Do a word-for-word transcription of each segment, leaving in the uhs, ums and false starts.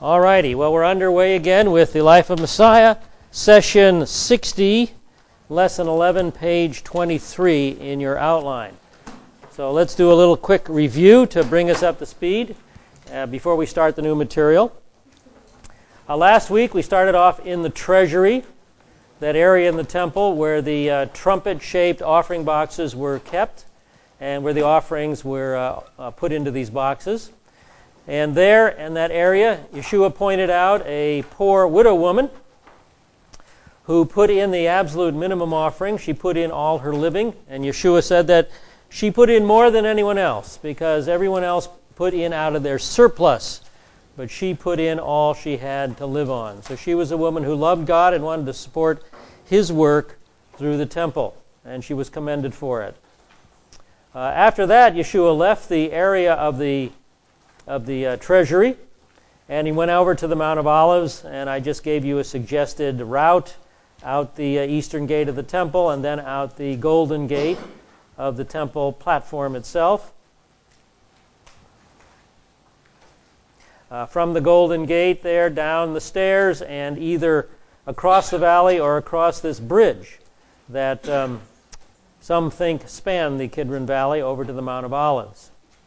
Alrighty, well, we're underway again with the Life of Messiah, session sixty, lesson eleven, page twenty-three in your outline. So let's do a little quick review to bring us up to speed uh, before we start the new material. Uh, last week we started off in the treasury, that area in the temple where the uh, trumpet-shaped offering boxes were kept and where the offerings were uh, uh, put into these boxes. And there in that area, Yeshua pointed out a poor widow woman who put in the absolute minimum offering. She put in all her living, and Yeshua said that she put in more than anyone else because everyone else put in out of their surplus, but she put in all she had to live on. So she was a woman who loved God and wanted to support His work through the temple, and she was commended for it. Uh, after that, Yeshua left the area of the of the uh, treasury, and he went over to the Mount of Olives, and I just gave you a suggested route out the uh, eastern gate of the temple and then out the golden gate of the temple platform itself. Uh, from the golden gate there down the stairs and either across the valley or across this bridge that um, some think span the Kidron Valley over to the Mount of Olives.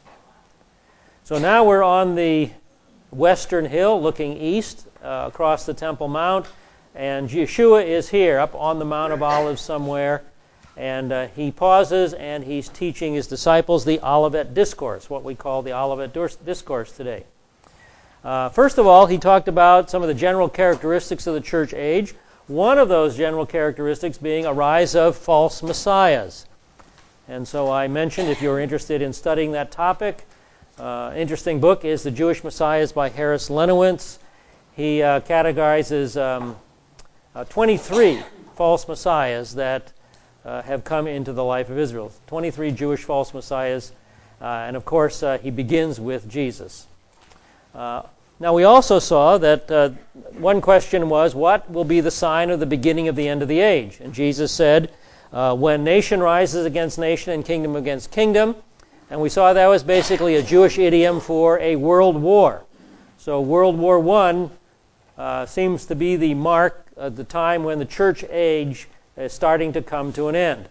So now we're on the western hill looking east uh, across the Temple Mount, and Yeshua is here up on the Mount of Olives somewhere, and uh, he pauses and he's teaching his disciples the Olivet Discourse, what we call the Olivet Discourse today. Uh, first of all, he talked about some of the general characteristics of the church age, one of those general characteristics being a rise of false messiahs. And so I mentioned, if you're interested in studying that topic, Uh, interesting book is The Jewish Messiahs by Harris Lenowitz. He uh, categorizes um, uh, twenty-three false messiahs that uh, have come into the life of Israel. twenty-three Jewish false messiahs. Uh, and of course, uh, he begins with Jesus. Uh, now, we also saw that uh, one question was, what will be the sign of the beginning of the end of the age? And Jesus said, uh, when nation rises against nation and kingdom against kingdom. And we saw that was basically a Jewish idiom for a world war. So World War One uh, seems to be the mark of the time when the church age is starting to come to an end.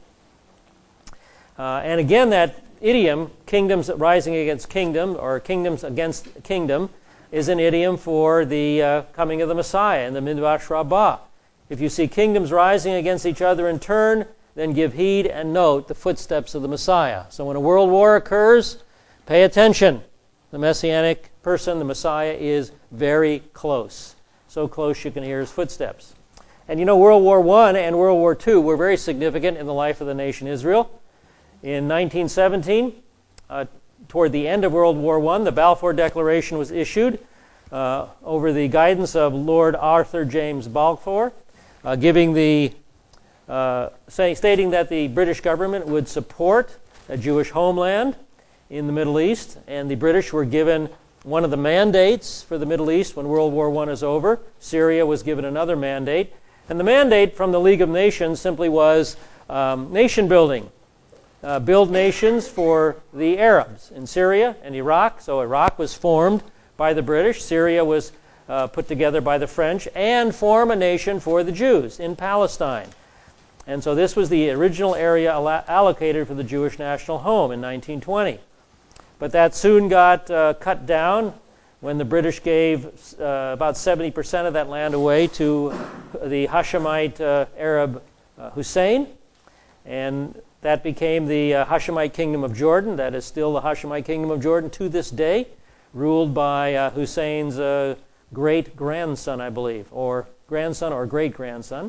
Uh, and again, that idiom, kingdoms rising against kingdom, or kingdoms against kingdom, is an idiom for the uh, coming of the Messiah in the Midrash Rabbah. If you see kingdoms rising against each other in turn, then give heed and note the footsteps of the Messiah. So when a world war occurs, pay attention. The Messianic person, the Messiah, is very close. So close you can hear his footsteps. And you know, World War One and World War Two were very significant in the life of the nation Israel. In nineteen seventeen, uh, toward the end of World War One, the Balfour Declaration was issued uh, over the guidance of Lord Arthur James Balfour, uh, giving the Uh, say, stating that the British government would support a Jewish homeland in the Middle East, and the British were given one of the mandates for the Middle East when World War One is over. Syria was given another mandate, and the mandate from the League of Nations simply was um, nation building. Uh, build nations for the Arabs in Syria and Iraq. So Iraq was formed by the British, Syria was uh, put together by the French, and form a nation for the Jews in Palestine. And so this was the original area allocated for the Jewish national home in nineteen twenty. But that soon got uh, cut down when the British gave uh, about seventy percent of that land away to the Hashemite uh, Arab uh, Hussein. And that became the uh, Hashemite Kingdom of Jordan. That is still the Hashemite Kingdom of Jordan to this day, ruled by uh, Hussein's uh, great-grandson, I believe, or grandson or great-grandson.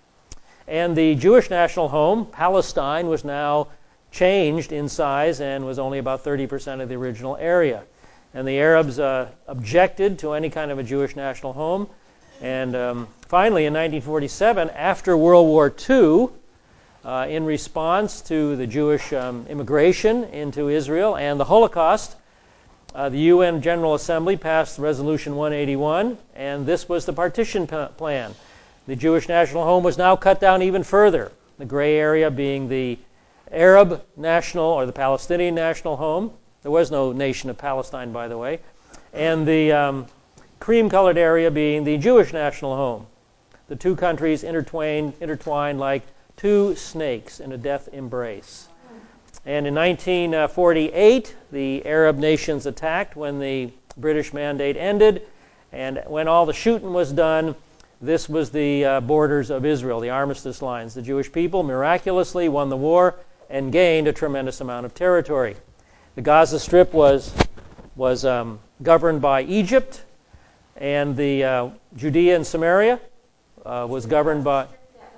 And the Jewish national home, Palestine, was now changed in size and was only about thirty percent of the original area. And the Arabs uh, objected to any kind of a Jewish national home. And um, finally, in nineteen forty-seven, after World War Two, uh, in response to the Jewish um, immigration into Israel and the Holocaust, uh, the U N General Assembly passed Resolution one eighty-one, and this was the partition p- plan. The Jewish national home was now cut down even further, the gray area being the Arab national or the Palestinian national home. There was no nation of Palestine, by the way. And the um, cream-colored area being the Jewish national home. The two countries intertwined, intertwined like two snakes in a death embrace. And in nineteen forty-eight, the Arab nations attacked when the British mandate ended, and when all the shooting was done, this was the uh, borders of Israel, the armistice lines. The Jewish people miraculously won the war and gained a tremendous amount of territory. The Gaza Strip was, was um, governed by Egypt, and the uh, Judea and Samaria uh, was governed by...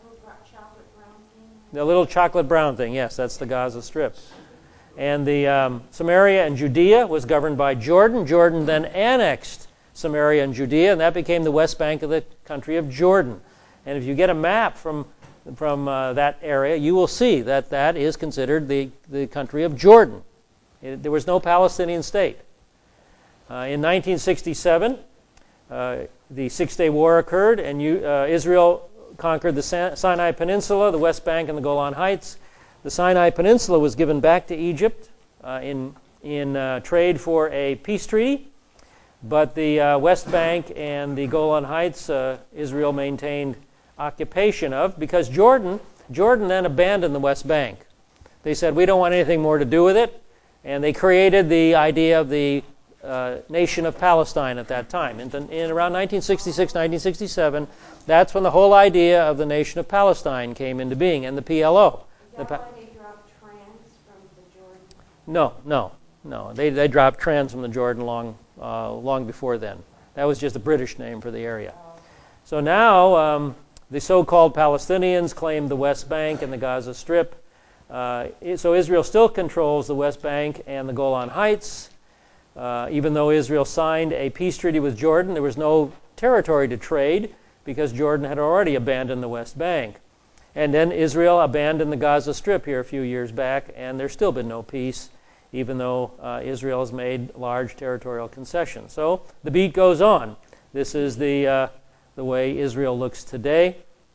The little chocolate brown thing, yes, that's the Gaza Strip. And the um, Samaria and Judea was governed by Jordan. Jordan then annexed Samaria and Judea, and that became the West Bank of the country of Jordan. And if you get a map from from uh, that area, you will see that that is considered the, the country of Jordan. It, there was no Palestinian state. Uh, in nineteen sixty-seven, uh, the Six-Day War occurred, and you, uh, Israel conquered the San- Sinai Peninsula, the West Bank, and the Golan Heights. The Sinai Peninsula was given back to Egypt uh, in, in uh, trade for a peace treaty. But the uh, West Bank and the Golan Heights, uh, Israel maintained occupation of, because Jordan, Jordan then abandoned the West Bank. They said, we don't want anything more to do with it, and they created the idea of the uh, nation of Palestine at that time. In, in around nineteen sixty-six, nineteen sixty-seven, that's when the whole idea of the nation of Palestine came into being, and the P L O. Is that the why they dropped trans from the Jordan? No, no, no. They, they dropped trans from the Jordan long Uh, long before then. That was just a British name for the area. So now um, the so-called Palestinians claim the West Bank and the Gaza Strip. Uh, so Israel still controls the West Bank and the Golan Heights. Uh, even though Israel signed a peace treaty with Jordan, there was no territory to trade because Jordan had already abandoned the West Bank. And then Israel abandoned the Gaza Strip here a few years back, and there's still been no peace, even though uh, Israel has made large territorial concessions. So the beat goes on. This is the, uh, the way Israel looks today.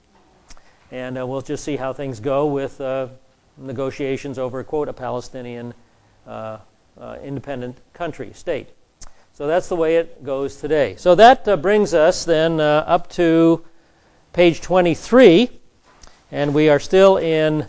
And uh, we'll just see how things go with uh, negotiations over, quote, a Palestinian uh, uh, independent country, state. So that's the way it goes today. So that uh, brings us then uh, up to page twenty-three. And we are still in...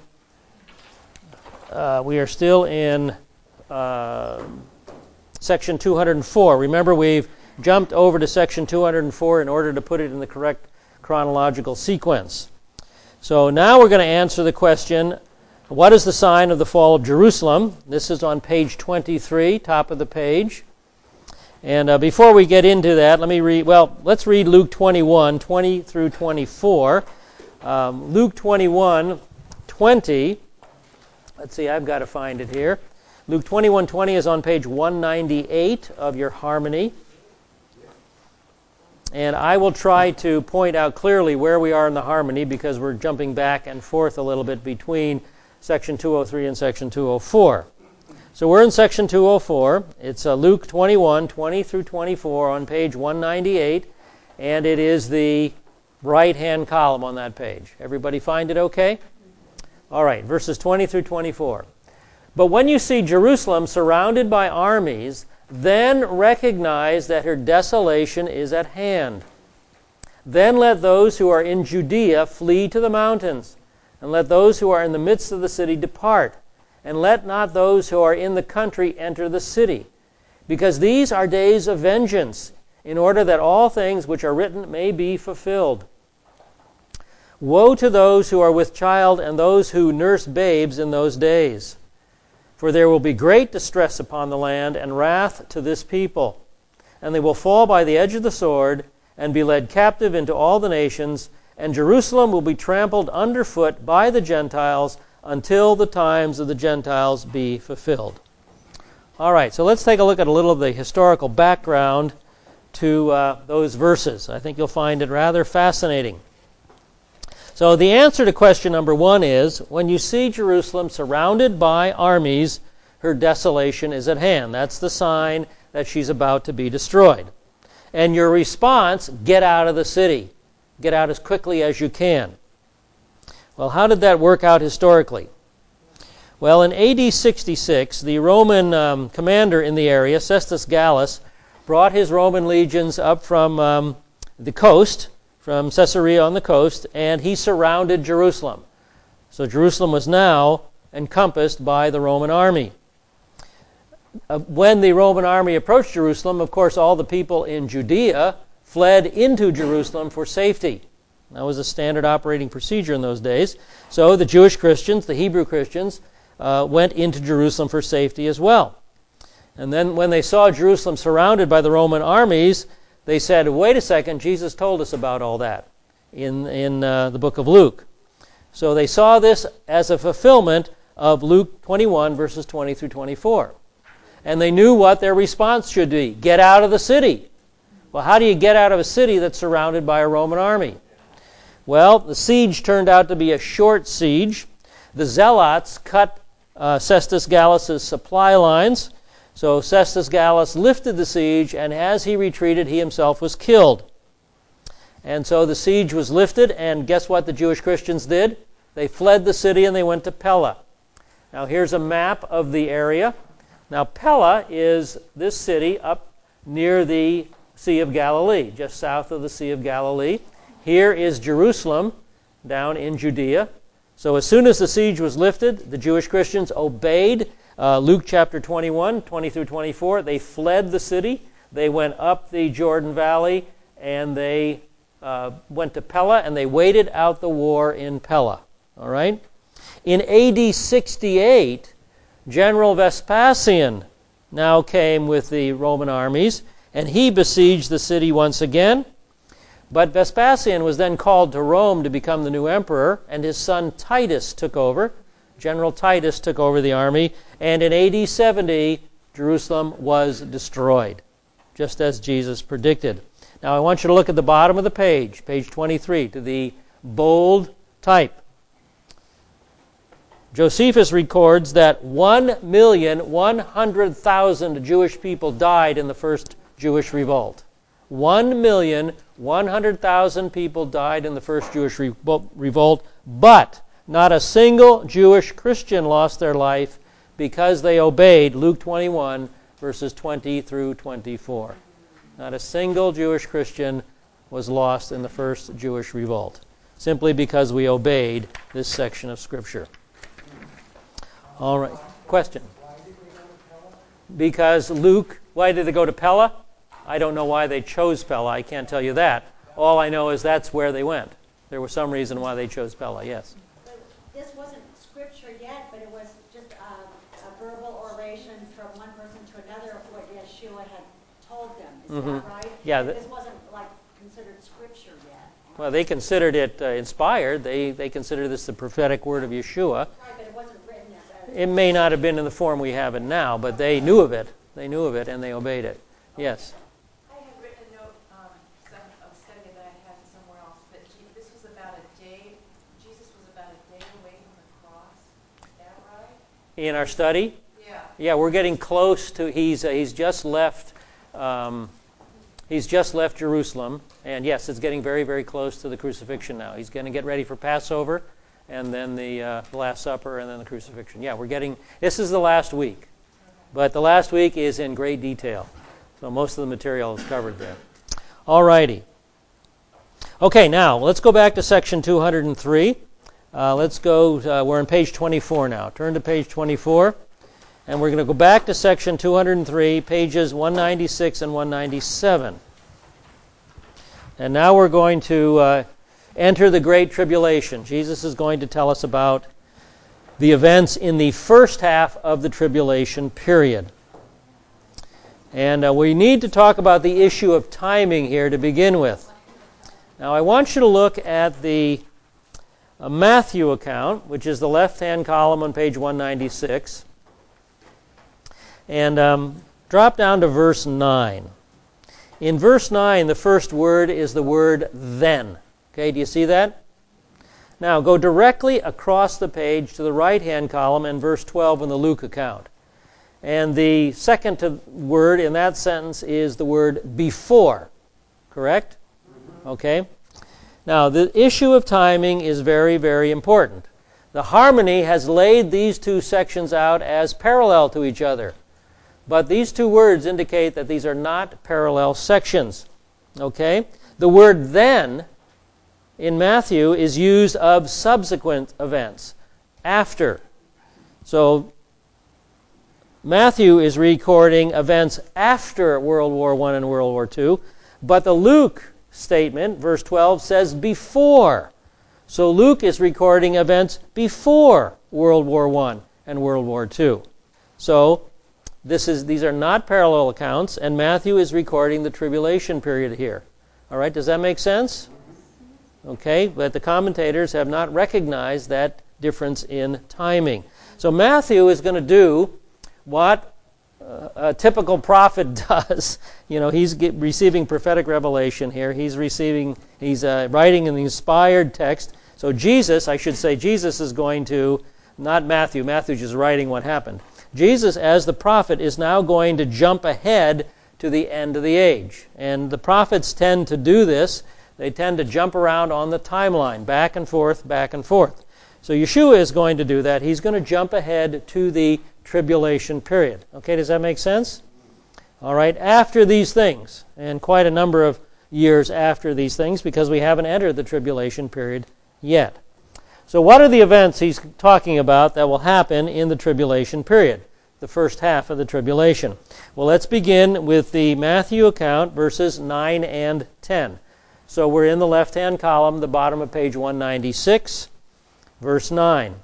Uh, we are still in... Uh, section two hundred four. Remember, we've jumped over to section two hundred four in order to put it in the correct chronological sequence. So now we're going to answer the question, what is the sign of the fall of Jerusalem? This is on page twenty-three, top of the page. And uh, before we get into that, let me read, well, let's read Luke twenty-one, twenty through twenty-four. Um, Luke twenty-one, twenty. Let's see, I've got to find it here. Luke twenty-one twenty is on page one ninety-eight of your Harmony. And I will try to point out clearly where we are in the Harmony because we're jumping back and forth a little bit between section two oh three and section two oh four. So we're in section two oh four. It's uh, Luke twenty-one twenty through twenty-four on page one ninety-eight, and it is the right-hand column on that page. Everybody find it okay? All right, verses twenty through twenty-four. But when you see Jerusalem surrounded by armies, then recognize that her desolation is at hand. Then let those who are in Judea flee to the mountains, and let those who are in the midst of the city depart, and let not those who are in the country enter the city, because these are days of vengeance, in order that all things which are written may be fulfilled. Woe to those who are with child and those who nurse babes in those days. For there will be great distress upon the land and wrath to this people. And they will fall by the edge of the sword and be led captive into all the nations, and Jerusalem will be trampled underfoot by the Gentiles until the times of the Gentiles be fulfilled. All right, so let's take a look at a little of the historical background to uh, those verses. I think you'll find it rather fascinating. So the answer to question number one is, when you see Jerusalem surrounded by armies, her desolation is at hand. That's the sign that she's about to be destroyed. And your response, get out of the city. Get out as quickly as you can. Well, how did that work out historically? Well, in A D sixty-six, the Roman um, commander in the area, Cestus Gallus, brought his Roman legions up from um, the coast, from Caesarea on the coast, and he surrounded Jerusalem. So Jerusalem was now encompassed by the Roman army. Uh, when the Roman army approached Jerusalem, of course, all the people in Judea fled into Jerusalem for safety. That was a standard operating procedure in those days. So the Jewish Christians, the Hebrew Christians, uh, went into Jerusalem for safety as well. And then when they saw Jerusalem surrounded by the Roman armies, they said, wait a second, Jesus told us about all that in, in uh, the book of Luke. So they saw this as a fulfillment of Luke twenty-one, verses twenty through twenty-four. And they knew what their response should be. Get out of the city. Well, how do you get out of a city that's surrounded by a Roman army? Well, the siege turned out to be a short siege. The Zealots cut uh, Cestus Gallus' supply lines. So Cestus Gallus lifted the siege, and as he retreated, he himself was killed. And so the siege was lifted, and guess what the Jewish Christians did? They fled the city and they went to Pella. Now here's a map of the area. Now Pella is this city up near the Sea of Galilee, just south of the Sea of Galilee. Here is Jerusalem down in Judea. So as soon as the siege was lifted, the Jewish Christians obeyed uh, Luke chapter twenty-one, twenty through twenty-four. They fled the city. They went up the Jordan Valley, and they uh, went to Pella, and they waited out the war in Pella. All right? In A D sixty-eight, General Vespasian now came with the Roman armies, and he besieged the city once again. But Vespasian was then called to Rome to become the new emperor, and his son Titus took over. General Titus took over the army, and in A D seventy, Jerusalem was destroyed, just as Jesus predicted. Now I want you to look at the bottom of the page, page twenty-three, to the bold type. Josephus records that one million one hundred thousand Jewish people died in the first Jewish revolt. one million one hundred thousand people died in the first Jewish revolt, but not a single Jewish Christian lost their life because they obeyed Luke twenty-one, verses twenty through twenty-four. Not a single Jewish Christian was lost in the first Jewish revolt, simply because we obeyed this section of Scripture. All right. Question? Because Luke, why did they go to Pella? I don't know why they chose Pella. I can't tell you that. All I know is that's where they went. There was some reason why they chose Pella, yes. But this wasn't scripture yet, but it was just a, a verbal oration from one person to another of what Yeshua had told them. Is mm-hmm. that right? Yeah. Th- this wasn't like considered scripture yet. Well, they considered it uh, inspired. They they considered this the prophetic word of Yeshua. Right, but it wasn't written as a... It may not have been in the form we have it now, but they knew of it. They knew of it, and they obeyed it. Yes? I had written a note um, some, of study that I had somewhere else, that Je- this was about a day, Jesus was about a day away from the cross. Is that right? In our study? Yeah. Yeah, we're getting close to, he's uh, he's just left, um, he's just left Jerusalem, and yes, it's getting very, very close to the crucifixion now. He's going to get ready for Passover, and then the, uh, the Last Supper, and then the crucifixion. Yeah, we're getting, this is the last week, but the last week is in great detail. So most of the material is covered there. All righty. Okay, now let's go back to section two hundred three. Uh, let's go, uh, we're on page twenty-four now. Turn to page twenty-four, and we're going to go back to section two hundred three, pages one ninety-six and one ninety-seven. And now we're going to uh, enter the Great Tribulation. Jesus is going to tell us about the events in the first half of the tribulation period. And uh, we need to talk about the issue of timing here to begin with. Now I want you to look at the uh, Matthew account, which is the left-hand column on page one ninety-six, and um, drop down to verse nine. In verse nine, the first word is the word then. Okay, do you see that? Now go directly across the page to the right-hand column and verse twelve in the Luke account. And the second to word in that sentence is the word before. Correct? Okay. Now, the issue of timing is very, very important. The harmony has laid these two sections out as parallel to each other. But these two words indicate that these are not parallel sections. Okay? The word then in Matthew is used of subsequent events, after. So Matthew is recording events after World War One and World War Two, but the Luke statement, verse twelve, says before. So Luke is recording events before World War One and World War Two. So this is these are not parallel accounts, and Matthew is recording the tribulation period here. All right, does that make sense? Okay, but the commentators have not recognized that difference in timing. So Matthew is going to do what uh, a typical prophet does. You know, he's get, receiving prophetic revelation here. He's receiving, he's uh, writing an inspired text. So Jesus, I should say, Jesus is going to, not Matthew. Matthew's just writing what happened. Jesus, as the prophet, is now going to jump ahead to the end of the age. And the prophets tend to do this. They tend to jump around on the timeline, back and forth, back and forth. So Yeshua is going to do that. He's going to jump ahead to the tribulation period. Okay, does that make sense? All right, after these things, and quite a number of years after these things, because we haven't entered the tribulation period yet. So what are the events he's talking about that will happen in the tribulation period, the first half of the tribulation? Well, let's begin with the Matthew account, verses nine and ten. So we're in the left-hand column, the bottom of page one ninety-six, verse nine.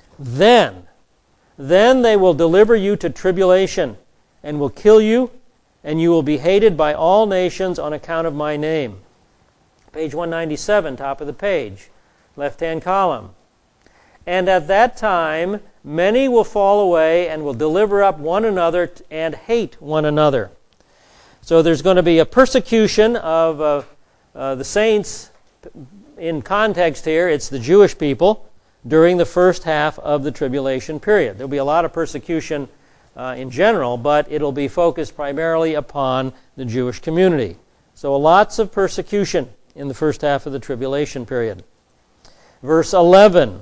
Then, then they will deliver you to tribulation, and will kill you, and you will be hated by all nations on account of my name. Page one ninety-seven, top of the page, left-hand column. And at that time, many will fall away and will deliver up one another and hate one another. So there's going to be a persecution of uh, uh, the saints. In context here, it's the Jewish people during the first half of the tribulation period. There'll be a lot of persecution uh, in general, but it'll be focused primarily upon the Jewish community. So lots of persecution in the first half of the tribulation period. Verse eleven.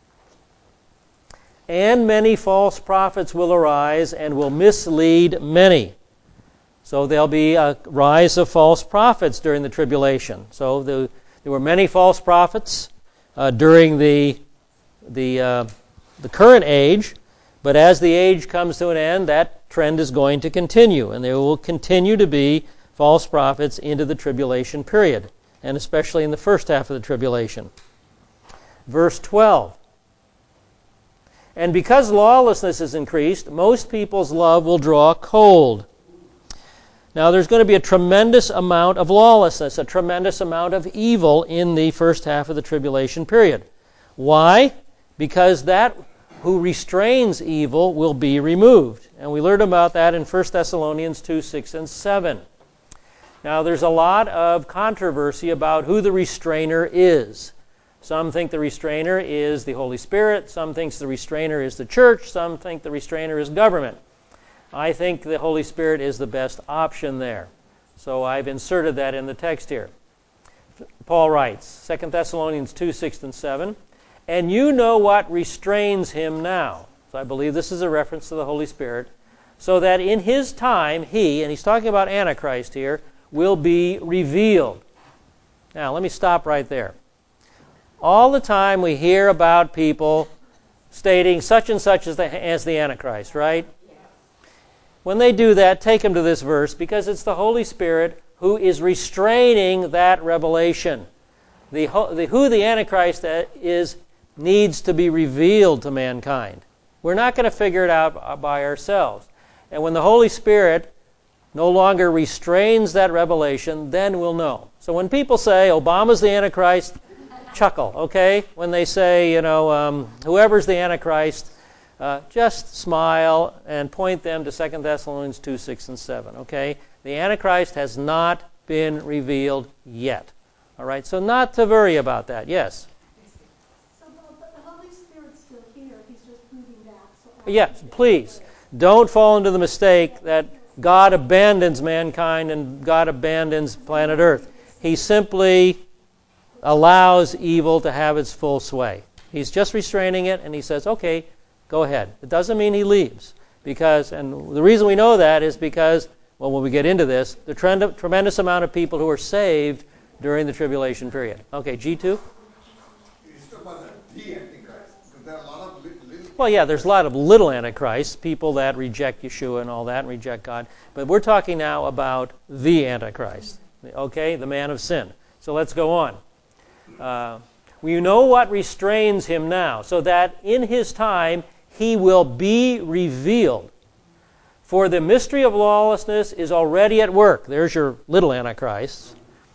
And many false prophets will arise and will mislead many. So there'll be a rise of false prophets during the tribulation. So the, there were many false prophets uh, during the the uh, the current age, but as the age comes to an end, that trend is going to continue, and there will continue to be false prophets into the tribulation period, and especially in the first half of the tribulation. Verse twelve. And because lawlessness is increased, most people's love will draw cold. Now there's going to be a tremendous amount of lawlessness, a tremendous amount of evil in the first half of the tribulation period. Why? Because that who restrains evil will be removed. And we learned about that in First Thessalonians two, six, and seven. Now there's a lot of controversy about who the restrainer is. Some think the restrainer is the Holy Spirit. Some think the restrainer is the church. Some think the restrainer is government. I think the Holy Spirit is the best option there. So I've inserted that in the text here. Paul writes, Second Thessalonians two, six, and seven, and you know what restrains him now. So I believe this is a reference to the Holy Spirit. So that in his time, he, and he's talking about Antichrist here, will be revealed. Now, let me stop right there. All the time we hear about people stating such and such as the, as the Antichrist, right? When they do that, take them to this verse, because it's the Holy Spirit who is restraining that revelation. The, the, who the Antichrist is needs to be revealed to mankind. We're not going to figure it out by ourselves. And when the Holy Spirit no longer restrains that revelation, then we'll know. So when people say Obama's the Antichrist, chuckle, okay? When they say, you know, um, whoever's the Antichrist, uh, just smile and point them to Second Thessalonians two, six, and seven, okay? The Antichrist has not been revealed yet. All right, so not to worry about that. Yes? So, but the Holy Spirit's still here. He's just proving that. So yes, please. Don't fall into the mistake that God abandons mankind and God abandons planet Earth. He simply allows evil to have its full sway. He's just restraining it, and he says, okay, go ahead. It doesn't mean he leaves. Because, and the reason we know that is because, well, when we get into this, the trend, tremendous amount of people who are saved during the tribulation period. Okay, G two? It's about the Antichrist, because there are a lot of li- little... Well, yeah, there's a lot of little Antichrists, people that reject Yeshua and all that and reject God. But we're talking now about the Antichrist, okay, the man of sin. So let's go on. Uh, we know what restrains him now, so that in his time he will be revealed. For the mystery of lawlessness is already at work. There's your little Antichrists.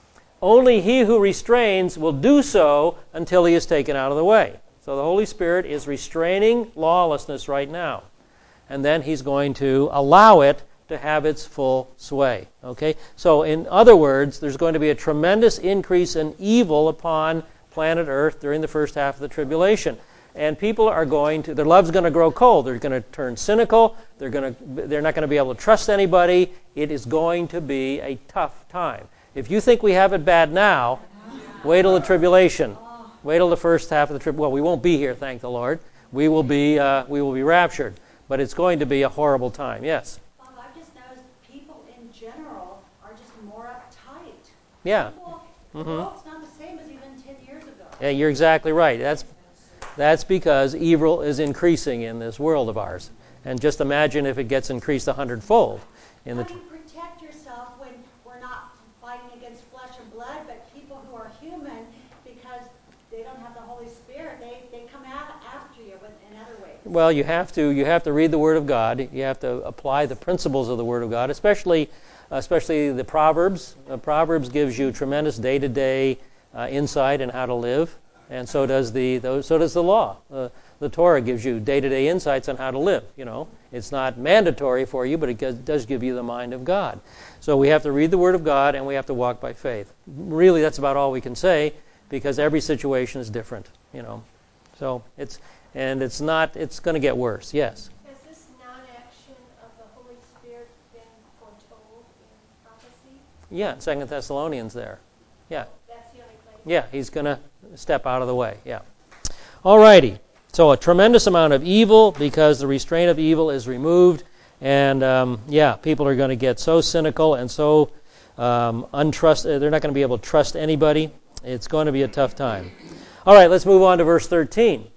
Only he who restrains will do so until he is taken out of the way. So the Holy Spirit is restraining lawlessness right now. And then he's going to allow it to have its full sway. Okay? So in other words, there's going to be a tremendous increase in evil upon planet Earth during the first half of the tribulation. And people are going to, their love's going to grow cold. They're going to turn cynical. They're going to, they're not going to be able to trust anybody. It is going to be a tough time. If you think we have it bad now, wait till the tribulation. Wait till the first half of the trib. Well, we won't be here, thank the Lord. We will be, uh, we will be raptured. But it's going to be a horrible time. Yes. Bob, I've just noticed people in general are just more uptight. Yeah. People, the Mm-hmm. world's not the same as even ten years ago. Yeah, you're exactly right. That's that's because evil is increasing in this world of ours. And just imagine if it gets increased a hundredfold. In How the do you protect yourself when we're not fighting against flesh and blood, but people who are human, because they don't have the Holy Spirit, they, they come out after you in, in other ways? Well, you have to you have to read the Word of God. You have to apply the principles of the Word of God, especially especially the Proverbs. Uh, Proverbs gives you tremendous day-to-day uh, insight in how to live, and so does the those, so does the law. Uh, the Torah gives you day-to-day insights on how to live. You know, it's not mandatory for you, but it does give you the mind of God. So we have to read the Word of God, and we have to walk by faith. Really, that's about all we can say, because every situation is different. You know, so it's and it's not. It's going to get worse. Yes. Has this non-action of the Holy Spirit been foretold in prophecy? Yeah, Second Thessalonians there. Yeah. That's the only place? Yeah, he's going to step out of the way. Yeah. All righty. So a tremendous amount of evil because the restraint of evil is removed. And, um, yeah, people are going to get so cynical and so um, untrust. They're not going to be able to trust anybody. It's going to be a tough time. All right, let's move on to verse thirteen.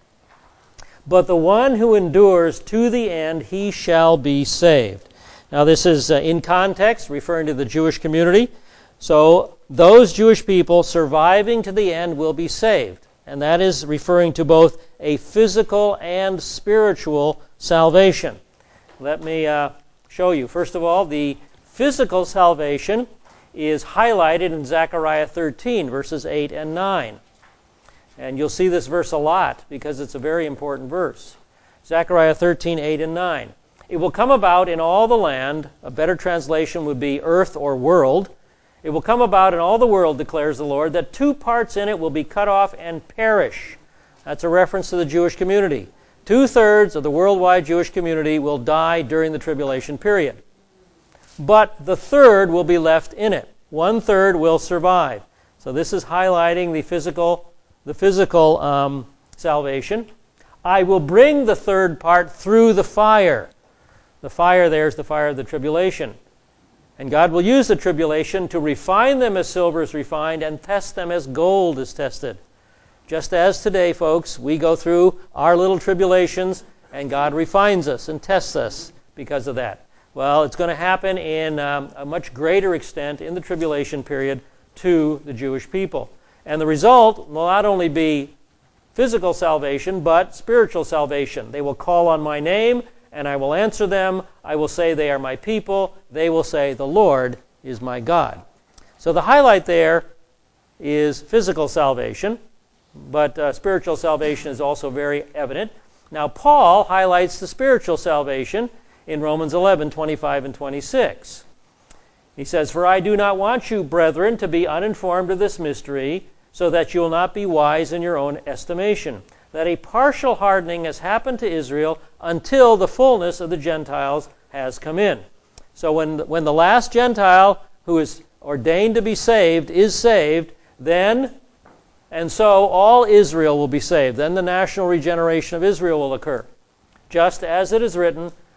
But the one who endures to the end, he shall be saved. Now, this is uh, in context, referring to the Jewish community. So those Jewish people surviving to the end will be saved. And that is referring to both a physical and spiritual salvation. Let me uh, show you. First of all, the physical salvation is highlighted in Zechariah thirteen, verses eight and nine. And you'll see this verse a lot because it's a very important verse. Zechariah thirteen, eight and nine. It will come about in all the land, a better translation would be earth or world. It will come about in all the world, declares the Lord, that two parts in it will be cut off and perish. That's a reference to the Jewish community. Two-thirds of the worldwide Jewish community will die during the tribulation period. But the third will be left in it. One-third will survive. So this is highlighting the physical, the physical um, salvation. I will bring the third part through the fire. The fire there is the fire of the tribulation. And God will use the tribulation to refine them as silver is refined and test them as gold is tested. Just as today, folks, we go through our little tribulations and God refines us and tests us because of that. Well, it's going to happen in um, a much greater extent in the tribulation period to the Jewish people. And the result will not only be physical salvation, but spiritual salvation. They will call on my name, and I will answer them. I will say they are my people. They will say the Lord is my God. So the highlight there is physical salvation, but uh, spiritual salvation is also very evident. Now Paul highlights the spiritual salvation in Romans eleven, twenty-five and twenty-six. He says, For I do not want you, brethren, to be uninformed of this mystery, so that you will not be wise in your own estimation, that a partial hardening has happened to Israel until the fullness of the Gentiles has come in. So when, when the last Gentile who is ordained to be saved is saved, then, and so all Israel will be saved. Then the national regeneration of Israel will occur. Just as it is written,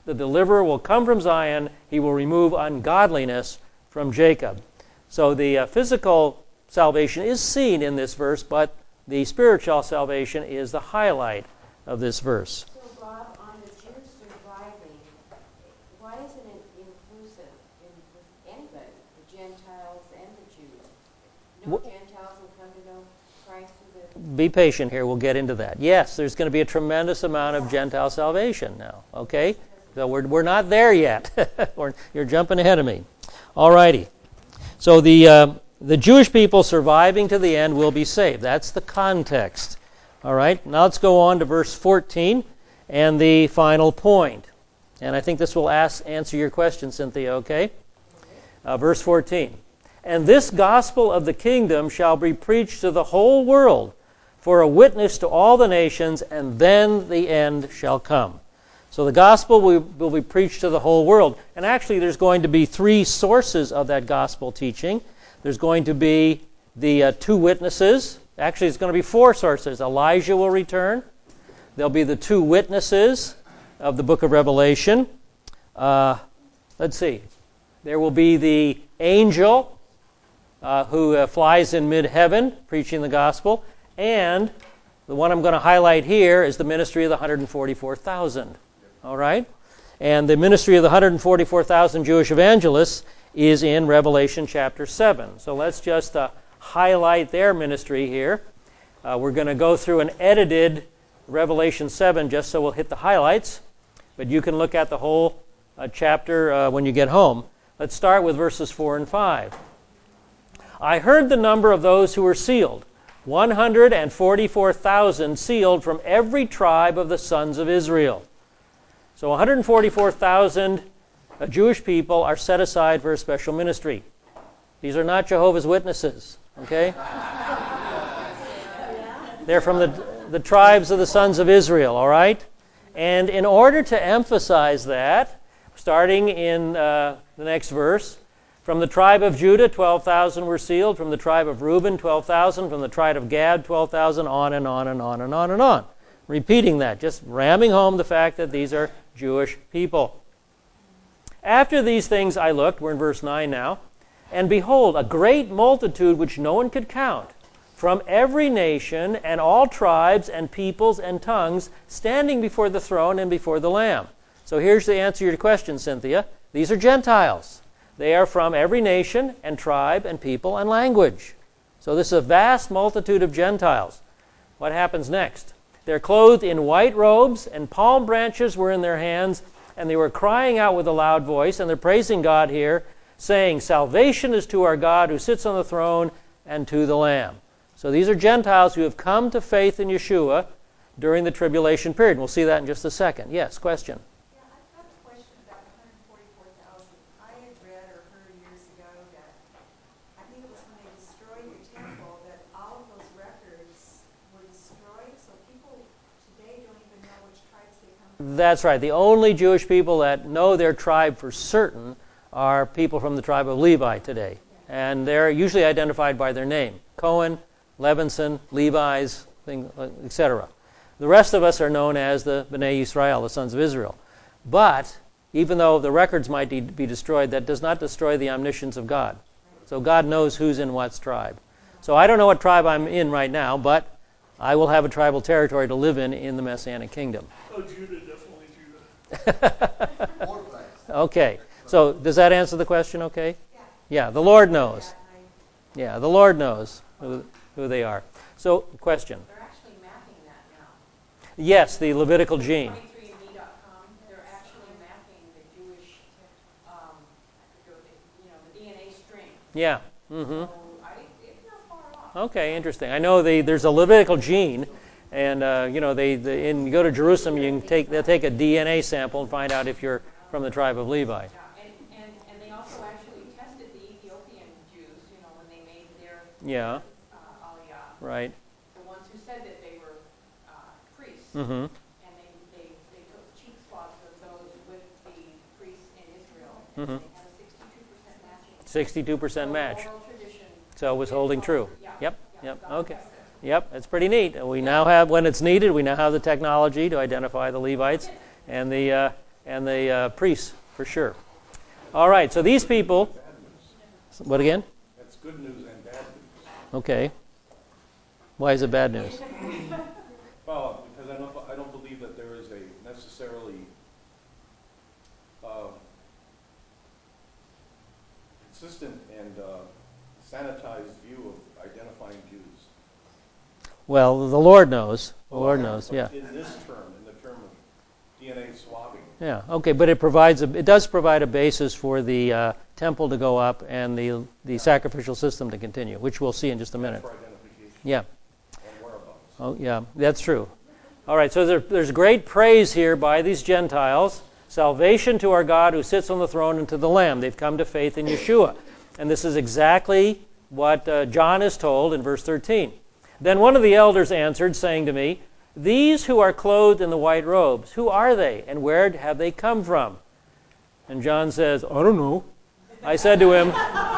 The deliverer will come from Zion. He will remove ungodliness from Jacob. So the uh, physical salvation is seen in this verse, but the spiritual salvation is the highlight of this verse. So, Bob, on the Jews surviving, why isn't it inclusive in, with anybody, the Gentiles and the Jews? No Wh- Gentiles will come to know Christ through the... Be patient here. We'll get into that. Yes, there's going to be a tremendous amount of Gentile salvation now. Okay? So we're, we're not there yet. We're, you're jumping ahead of me. All righty. So the, uh, the Jewish people surviving to the end will be saved. That's the context. All right? Now let's go on to verse fourteen and the final point. And I think this will ask, answer your question, Cynthia, okay? Uh, verse fourteen. And this gospel of the kingdom shall be preached to the whole world for a witness to all the nations, and then the end shall come. So the gospel will, will be preached to the whole world. And actually there's going to be three sources of that gospel teaching. There's going to be the uh, two witnesses. Actually, it's going to be four sources. Elijah will return. There'll be the two witnesses of the book of Revelation. Uh, let's see. There will be the angel uh, who uh, flies in mid-heaven preaching the gospel. And the one I'm going to highlight here is the ministry of the one hundred forty-four thousand. All right? And the ministry of the one hundred forty-four thousand Jewish evangelists is in Revelation chapter seven. So let's just uh, highlight their ministry here. Uh, we're going to go through an edited Revelation seven just so we'll hit the highlights. But you can look at the whole uh, chapter uh, when you get home. Let's start with verses four and five. I heard the number of those who were sealed. one hundred forty-four thousand sealed from every tribe of the sons of Israel. So one hundred forty-four thousand uh, Jewish people are set aside for a special ministry. These are not Jehovah's Witnesses, okay? They're from the, the tribes of the sons of Israel, all right? And in order to emphasize that, starting in uh, the next verse, from the tribe of Judah, twelve thousand were sealed. From the tribe of Reuben, twelve thousand. From the tribe of Gad, twelve thousand. On and on and on and on and on. Repeating that, just ramming home the fact that these are Jewish people. After these things I looked, we're in verse nine now, and behold, a great multitude which no one could count, from every nation and all tribes and peoples and tongues, standing before the throne and before the Lamb. So here's the answer to your question, Cynthia. These are Gentiles. They are from every nation and tribe and people and language. So this is a vast multitude of Gentiles. What happens next? They're clothed in white robes, and palm branches were in their hands, and they were crying out with a loud voice, and they're praising God here, saying, salvation is to our God who sits on the throne and to the Lamb. So these are Gentiles who have come to faith in Yeshua during the tribulation period. We'll see that in just a second. Yes, question? Yeah, I've got a question about one hundred forty-four thousand. I had read or heard years ago that, I think it was when they destroyed the temple, that all of those records were destroyed, so people today don't even know which tribes they come from. That's right. The only Jewish people that know their tribe for certain are people from the tribe of Levi today. And they're usually identified by their name. Cohen, Levinson, Levi's, et cetera. The rest of us are known as the Bnei Yisrael, the sons of Israel. But even though the records might be destroyed, that does not destroy the omniscience of God. So God knows who's in what tribe. So I don't know what tribe I'm in right now, but I will have a tribal territory to live in in the Messianic kingdom. Oh, Judah, definitely Judah. Four tribes. Okay. So does that answer the question okay? Yeah. Yeah, the Lord knows. Yeah, the Lord knows who, who they are. So, question. They're actually mapping that now. Yes, the Levitical gene. twenty-three and me dot com, they're actually mapping the Jewish, um, you know, the D N A string. Yeah. Mm-hmm. So I, it's not far off. Okay, interesting. I know the, there's a Levitical gene, and uh, you know, they, they in you go to Jerusalem, you can take they'll take a D N A sample and find out if you're from the tribe of Levi. Yeah, and, and, and they also actually tested the Ethiopian Jews, you know, when they made their Yeah. uh, aliyah. Right. The ones who said that they were uh, priests. Mm-hmm. And they, they, they took cheek swabs of those with the priests in Israel, and Mm-hmm. they had a sixty-two percent matching. Sixty-two percent So match. oral tradition. So it was is holding all- true. Yeah, Yep. yeah, Yep. God Okay. tested. Yep. It's pretty neat. We now have, when it's needed, we now have the technology to identify the Levites and the uh, and the uh, priests, for sure. All right, so these people... What again? That's good news and bad news. Okay. Why is it bad news? Well, because I don't, I don't believe that there is a necessarily uh, consistent and uh, sanitized view of identifying Jews. Well, the Lord knows. The Well, Lord I- knows, but yeah. In this term, in the term of D N A swabbing, Yeah, okay, but it provides a, it does provide a basis for the uh, temple to go up and the the sacrificial system to continue, which we'll see in just a minute. for identification Yeah. and whereabouts. Oh, yeah, that's true. All right, so there, there's great praise here by these Gentiles. Salvation to our God who sits on the throne and to the Lamb. They've come to faith in Yeshua. And this is exactly what uh, John is told in verse thirteen. Then one of the elders answered, saying to me, "These who are clothed in the white robes, who are they, and where have they come from?" And John says, "I don't know." I said to him,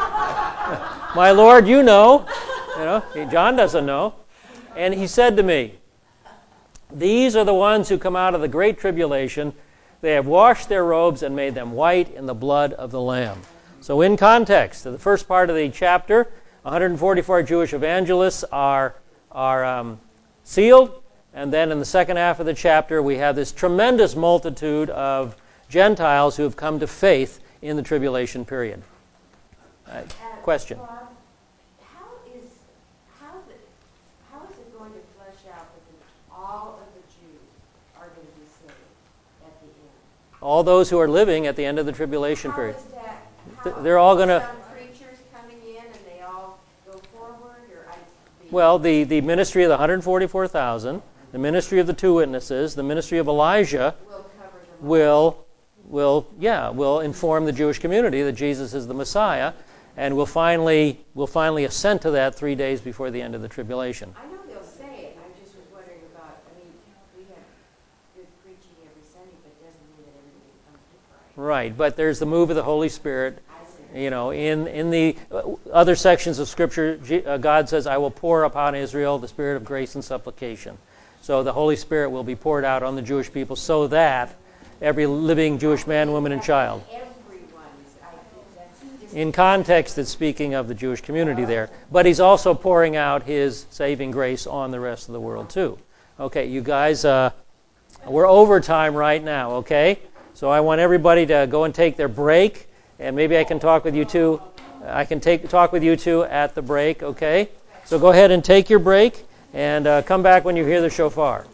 "My Lord, you know." You know, John doesn't know. And he said to me, "These are the ones who come out of the great tribulation. They have washed their robes and made them white in the blood of the Lamb." So in context, the first part of the chapter, one hundred forty-four Jewish evangelists are, are um, sealed. And then in the second half of the chapter, we have this tremendous multitude of Gentiles who have come to faith in the tribulation period. Uh, question? Bob, how is how the, how is it going to flesh out that the, all of the Jews are going to be saved at the end? All those who are living at the end of the tribulation How period. is that? Th- How, they're all going to... some preachers coming in and they all go forward, or I? The, Well, the, the ministry of the one hundred forty-four thousand, the ministry of the two witnesses, the ministry of Elijah will cover them all. will, will, yeah, will inform the Jewish community that Jesus is the Messiah, and will finally, will finally assent to that three days before the end of the tribulation. I know they'll say it. I just was wondering about. I mean, we have good preaching every Sunday, but it doesn't mean that everybody comes to Christ. Right, but there's the move of the Holy Spirit. I see. You know, in, in the uh, other sections of Scripture, G- uh, God says, "I will pour upon Israel the spirit of grace and supplication." So the Holy Spirit will be poured out on the Jewish people so that every living Jewish man, woman, and child. Everyone is. I think that's just. In context, it's speaking of the Jewish community there. But he's also pouring out his saving grace on the rest of the world, too. Okay, you guys, uh, we're overtime right now, okay? So I want everybody to go and take their break. And maybe I can talk with you two. I can take talk with you two at the break, okay? So go ahead and take your break and uh, come back when you hear the shofar.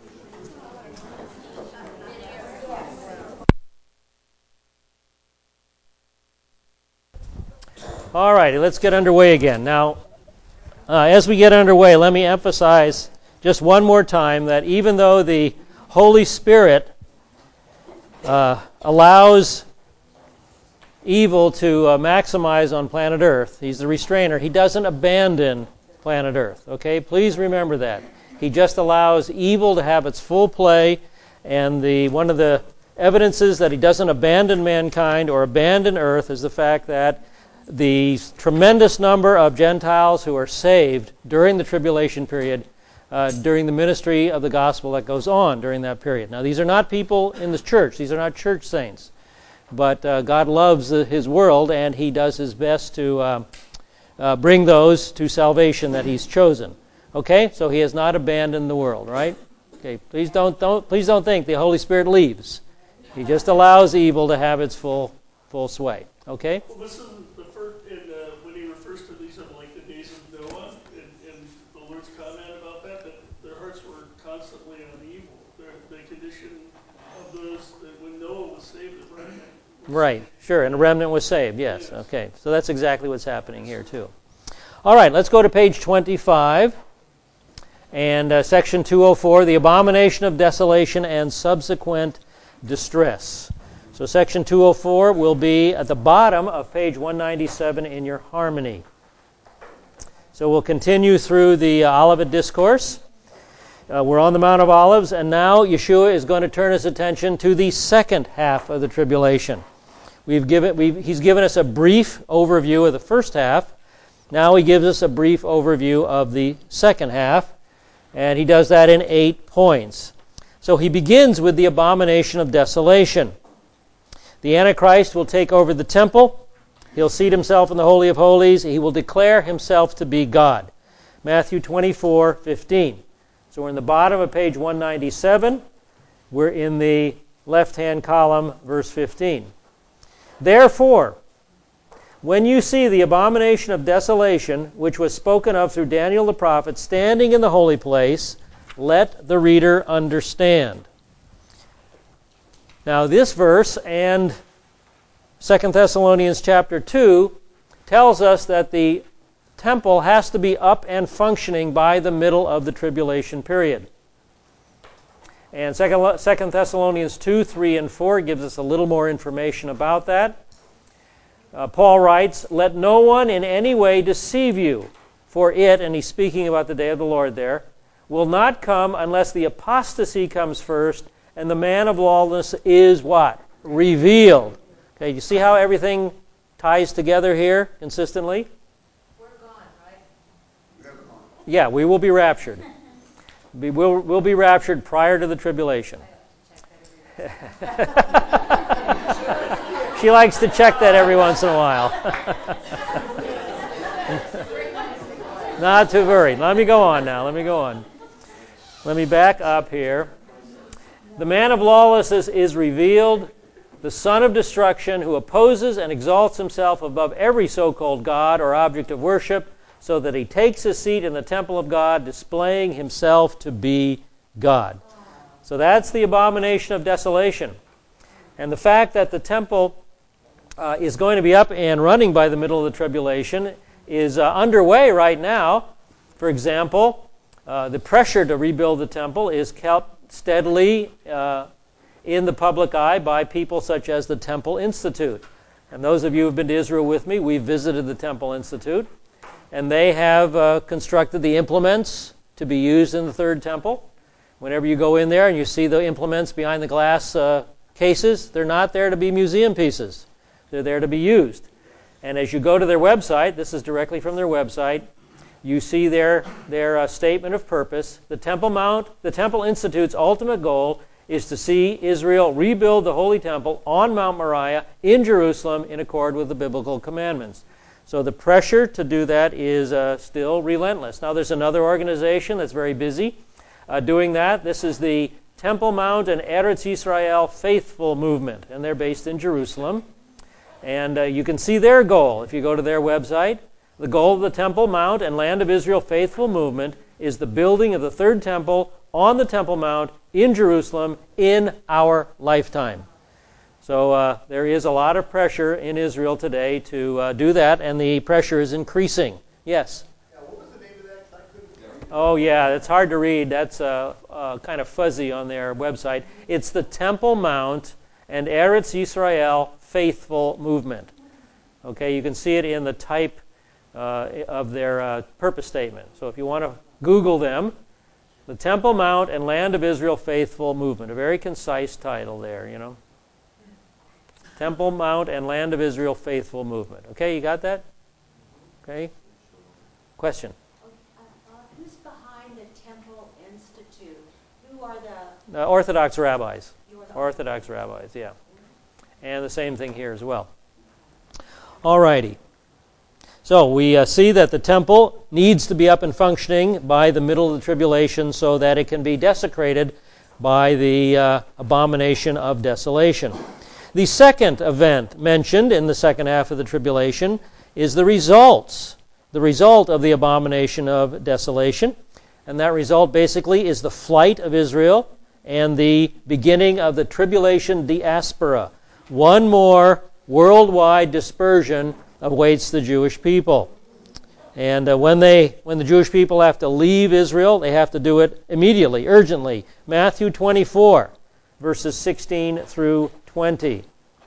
All righty, let's get underway again. Now, uh, as we get underway, let me emphasize just one more time that even though the Holy Spirit uh, allows evil to uh, maximize on planet Earth, he's the restrainer, he doesn't abandon planet Earth. Okay, please remember that. He just allows evil to have its full play, and the one of the evidences that he doesn't abandon mankind or abandon Earth is the fact that the tremendous number of Gentiles who are saved during the tribulation period, uh, during the ministry of the gospel that goes on during that period. Now, these are not people in the church. These are not church saints. But uh, God loves uh, His world, and He does His best to uh, uh, bring those to salvation that He's chosen. Okay, so He has not abandoned the world, right? Okay, please don't don't please don't think the Holy Spirit leaves. He just allows evil to have its full full sway. Okay. Well, this is the first, in, uh, when he refers to these of like the days of Noah, and, and the Lord's comment about that, that their hearts were constantly on evil. Their, the condition of those, that when Noah was saved, the remnant was Right, saved. sure, and a remnant was saved, yes. Yes. Okay, so that's exactly what's happening here, too. All right, let's go to page twenty-five, and uh, section two oh four, the abomination of desolation and subsequent distress. So section two oh four will be at the bottom of page one ninety-seven in your harmony. So we'll continue through the uh, Olivet Discourse. Uh, we're on the Mount of Olives, and now Yeshua is going to turn his attention to the second half of the tribulation. We've given, we've, he's given us a brief overview of the first half. Now he gives us a brief overview of the second half, and he does that in eight points. So he begins with the abomination of desolation. The Antichrist will take over the temple. He'll seat himself in the Holy of Holies. He will declare himself to be God. Matthew twenty-four fifteen. So we're in the bottom of page one ninety-seven. We're in the left-hand column, verse fifteen. Therefore, when you see the abomination of desolation, which was spoken of through Daniel the prophet, standing in the holy place, let the reader understand. Now this verse and Second Thessalonians chapter two tells us that the temple has to be up and functioning by the middle of the tribulation period. And Second Thessalonians two, three, and four gives us a little more information about that. Uh, Paul writes, let no one in any way deceive you, for it, and he's speaking about the day of the Lord there, will not come unless the apostasy comes first, and the man of lawlessness is what? Revealed. Okay, you see how everything ties together here consistently? We're gone, right? We're gone. Yeah, we will be raptured. We will we'll be raptured prior to the tribulation. She likes to check that every once in a while. Not to worry. Let me go on now. Let me go on. Let me back up here. The man of lawlessness is revealed, the son of destruction, who opposes and exalts himself above every so-called God or object of worship, so that he takes his seat in the temple of God, displaying himself to be God. So that's the abomination of desolation. And the fact that the temple uh, is going to be up and running by the middle of the tribulation is uh, underway right now. For example, uh, the pressure to rebuild the temple is kept steadily uh, in the public eye by people such as the Temple Institute. And those of you who have been to Israel with me, we've visited the Temple Institute. And they have uh, constructed the implements to be used in the third temple. Whenever you go in there and you see the implements behind the glass uh, cases, they're not there to be museum pieces. They're there to be used. And as you go to their website, this is directly from their website, you see their, their uh, statement of purpose. The Temple Mount, the Temple Institute's ultimate goal is to see Israel rebuild the Holy Temple on Mount Moriah in Jerusalem in accord with the biblical commandments. So the pressure to do that is uh, still relentless. Now there's another organization that's very busy uh, doing that. This is the Temple Mount and Eretz Yisrael Faithful Movement, and they're based in Jerusalem. And uh, you can see their goal if you go to their website. The goal of the Temple Mount and Land of Israel Faithful Movement is the building of the third temple on the Temple Mount in Jerusalem in our lifetime. So uh, there is a lot of pressure in Israel today to uh, do that, and the pressure is increasing. Yes? Yeah, what was the name of that? I couldn't Oh, yeah, it's hard to read. That's uh, uh, kind of fuzzy on their website. It's the Temple Mount and Eretz Yisrael Faithful Movement. Okay, you can see it in the type uh, of their uh, purpose statement. So if you want to Google them, the Temple Mount and Land of Israel Faithful Movement. A very concise title there, you know. Temple Mount and Land of Israel Faithful Movement. Okay, you got that? Okay. Question? Uh, uh, who's behind the Temple Institute? Who are the... Uh, Orthodox rabbis. you are the Orthodox rabbis, yeah. And the same thing here as well. All righty. So we uh, see that the temple needs to be up and functioning by the middle of the tribulation so that it can be desecrated by the uh, abomination of desolation. The second event mentioned in the second half of the tribulation is the results, the result of the abomination of desolation. And that result basically is the flight of Israel and the beginning of the tribulation diaspora. One more worldwide dispersion awaits the Jewish people. And uh, when they, when the Jewish people have to leave Israel, they have to do it immediately, urgently. Matthew twenty-four, verses sixteen through twenty.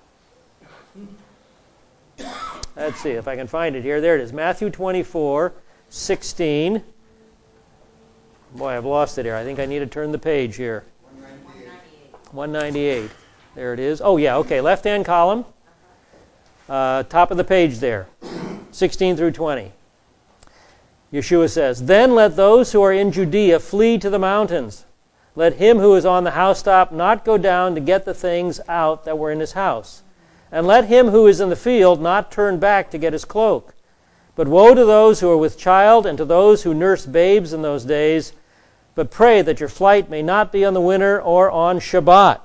Let's see if I can find it here. There it is. Matthew twenty-four, sixteen. Boy, I've lost it here. I think I need to turn the page here. one ninety-eight. There it is. Oh, yeah, okay. Left-hand column. Uh, top of the page there. sixteen through twenty. Yeshua says, "Then let those who are in Judea flee to the mountains. Let him who is on the housetop not go down to get the things out that were in his house. And let him who is in the field not turn back to get his cloak. But woe to those who are with child and to those who nurse babes in those days. But pray that your flight may not be on the winter or on Shabbat.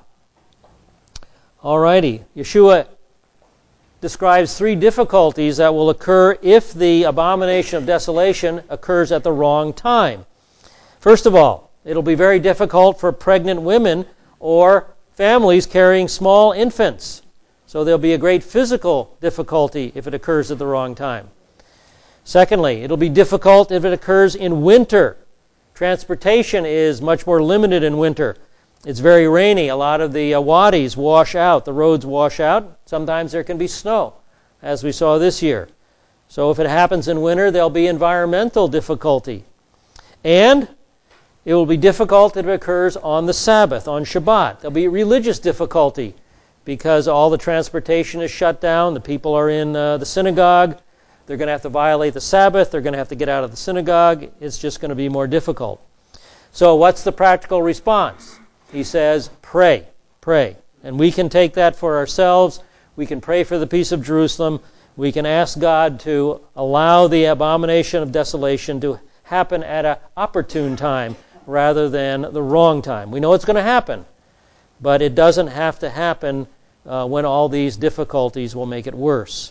Alrighty, Yeshua describes three difficulties that will occur if the abomination of desolation occurs at the wrong time. First of all, it'll be very difficult for pregnant women or families carrying small infants. So there'll be a great physical difficulty if it occurs at the wrong time. Secondly, it'll be difficult if it occurs in winter. Transportation is much more limited in winter. It's very rainy. A lot of the uh, wadis wash out. The roads wash out. Sometimes there can be snow, as we saw this year. So if it happens in winter, there'll be environmental difficulty. And it will be difficult if it occurs on the Sabbath, on Shabbat. There'll be religious difficulty because all the transportation is shut down. The people are in uh, the synagogue. They're going to have to violate the Sabbath. They're going to have to get out of the synagogue. It's just going to be more difficult. So what's the practical response? He says, pray, pray. And we can take that for ourselves. We can pray for the peace of Jerusalem. We can ask God to allow the abomination of desolation to happen at an opportune time rather than the wrong time. We know it's going to happen, but it doesn't have to happen uh, when all these difficulties will make it worse.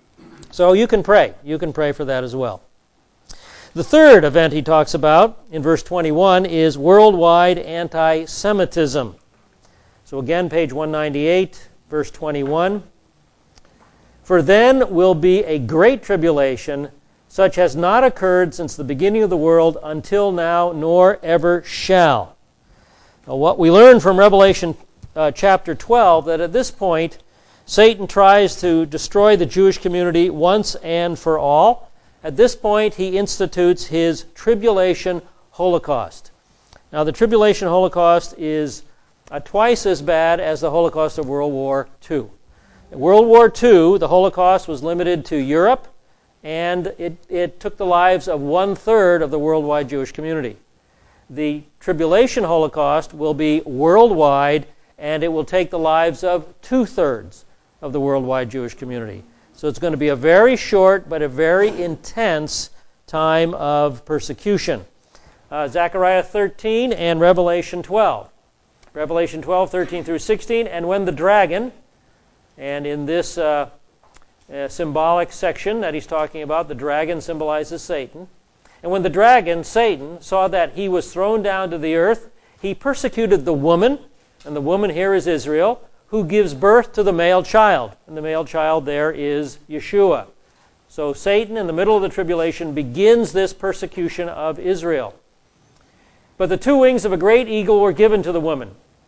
So you can pray. You can pray for that as well. The third event he talks about in verse twenty-one is worldwide anti-Semitism. So again, page one ninety-eight, verse twenty-one. For then will be a great tribulation, such has not occurred since the beginning of the world until now, nor ever shall. Now, what we learn from Revelation uh, chapter twelve, that at this point, Satan tries to destroy the Jewish community once and for all. At this point, he institutes his tribulation holocaust. Now, the tribulation holocaust is uh, twice as bad as the Holocaust of World War Two. In World War Two, the Holocaust was limited to Europe, and it, it took the lives of one-third of the worldwide Jewish community. The tribulation holocaust will be worldwide, and it will take the lives of two-thirds of the worldwide Jewish community. So it's going to be a very short but a very intense time of persecution. Uh, Zechariah thirteen and Revelation twelve. Revelation twelve, thirteen through sixteen. And when the dragon, and in this uh, uh, symbolic section that he's talking about, the dragon symbolizes Satan. And when the dragon, Satan, saw that he was thrown down to the earth, he persecuted the woman, and the woman here is Israel, who gives birth to the male child. And the male child there is Yeshua. So Satan, in the middle of the tribulation, begins this persecution of Israel. But the two wings of a great eagle were given to the woman.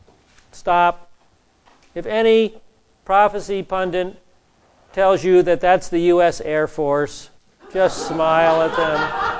Stop. If any prophecy pundit tells you that that's the U S Air Force, just smile at them.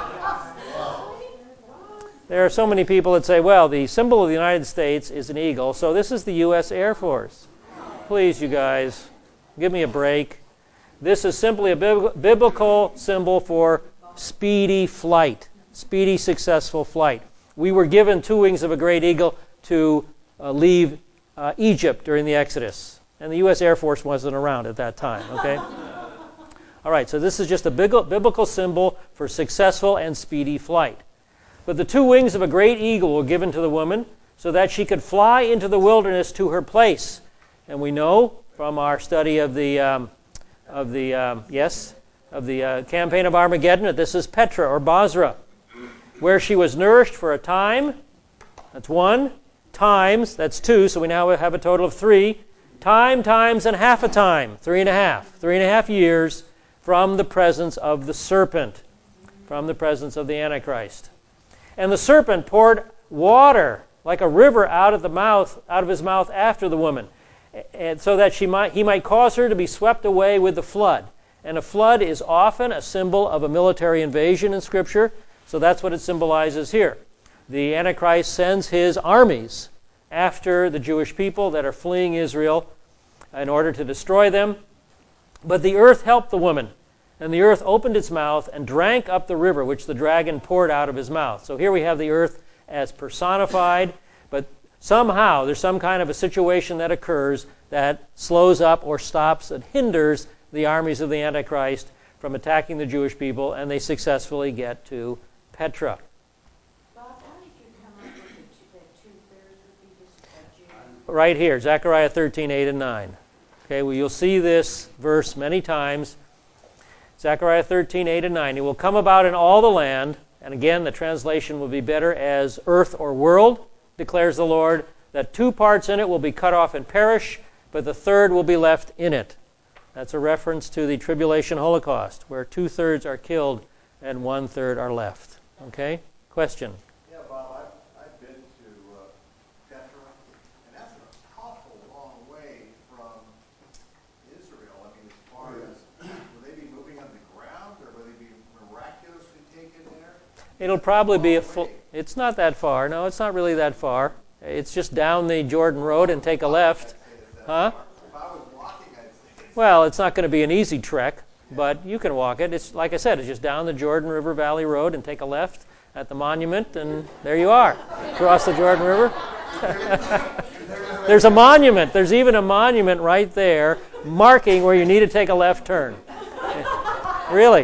There are so many people that say, well, the symbol of the United States is an eagle, so this is the U S Air Force. Please, you guys, give me a break. This is simply a bib- biblical symbol for speedy flight, speedy, successful flight. We were given two wings of a great eagle to uh, leave uh, Egypt during the Exodus, and the U S Air Force wasn't around at that time, okay? All right, so this is just a big- biblical symbol for successful and speedy flight. But the two wings of a great eagle were given to the woman so that she could fly into the wilderness to her place. And we know from our study of the um, of the um, yes of the uh, campaign of Armageddon that this is Petra or Basra, where she was nourished for a time. That's one. Times, that's two. So we now have a total of three. Time, times, and half a time. Three and a half. Three and a half years from the presence of the serpent, from the presence of the Antichrist. And the serpent poured water like a river out of the mouth, out of his mouth after the woman, and so that she might, he might cause her to be swept away with the flood. And a flood is often a symbol of a military invasion in Scripture, so that's what it symbolizes here. The Antichrist sends his armies after the Jewish people that are fleeing Israel in order to destroy them. But the earth helped the woman. And the earth opened its mouth and drank up the river which the dragon poured out of his mouth. So here we have the earth as personified, but somehow there's some kind of a situation that occurs that slows up or stops and hinders the armies of the Antichrist from attacking the Jewish people, and they successfully get to Petra. Bob, how did you come up with the two, that two-thirds would be just a Jew? Right here, Zechariah thirteen, eight and nine. Okay, well, you'll see this verse many times. Zechariah thirteen, eight and nine. It will come about in all the land, and again, the translation will be better as earth or world, declares the Lord, that two parts in it will be cut off and perish, but the third will be left in it. That's a reference to the tribulation holocaust, where two-thirds are killed and one-third are left. Okay? Question? Yeah, Bob, I've, I've been to uh, Petra, and that's an awful long way from Israel. I mean, as far as, will they be moving on the ground, or will they be miraculously taken there? It'll probably be a full... It's not that far. No, it's not really that far. It's just down the Jordan Road and take a left. Huh? If I was walking, I'd say it's... Well, it's not going to be an easy trek, but you can walk it. It's like I said, it's just down the Jordan River Valley Road and take a left at the monument, and there you are. Cross the Jordan River. There's a monument. There's even a monument right there marking where you need to take a left turn. Really.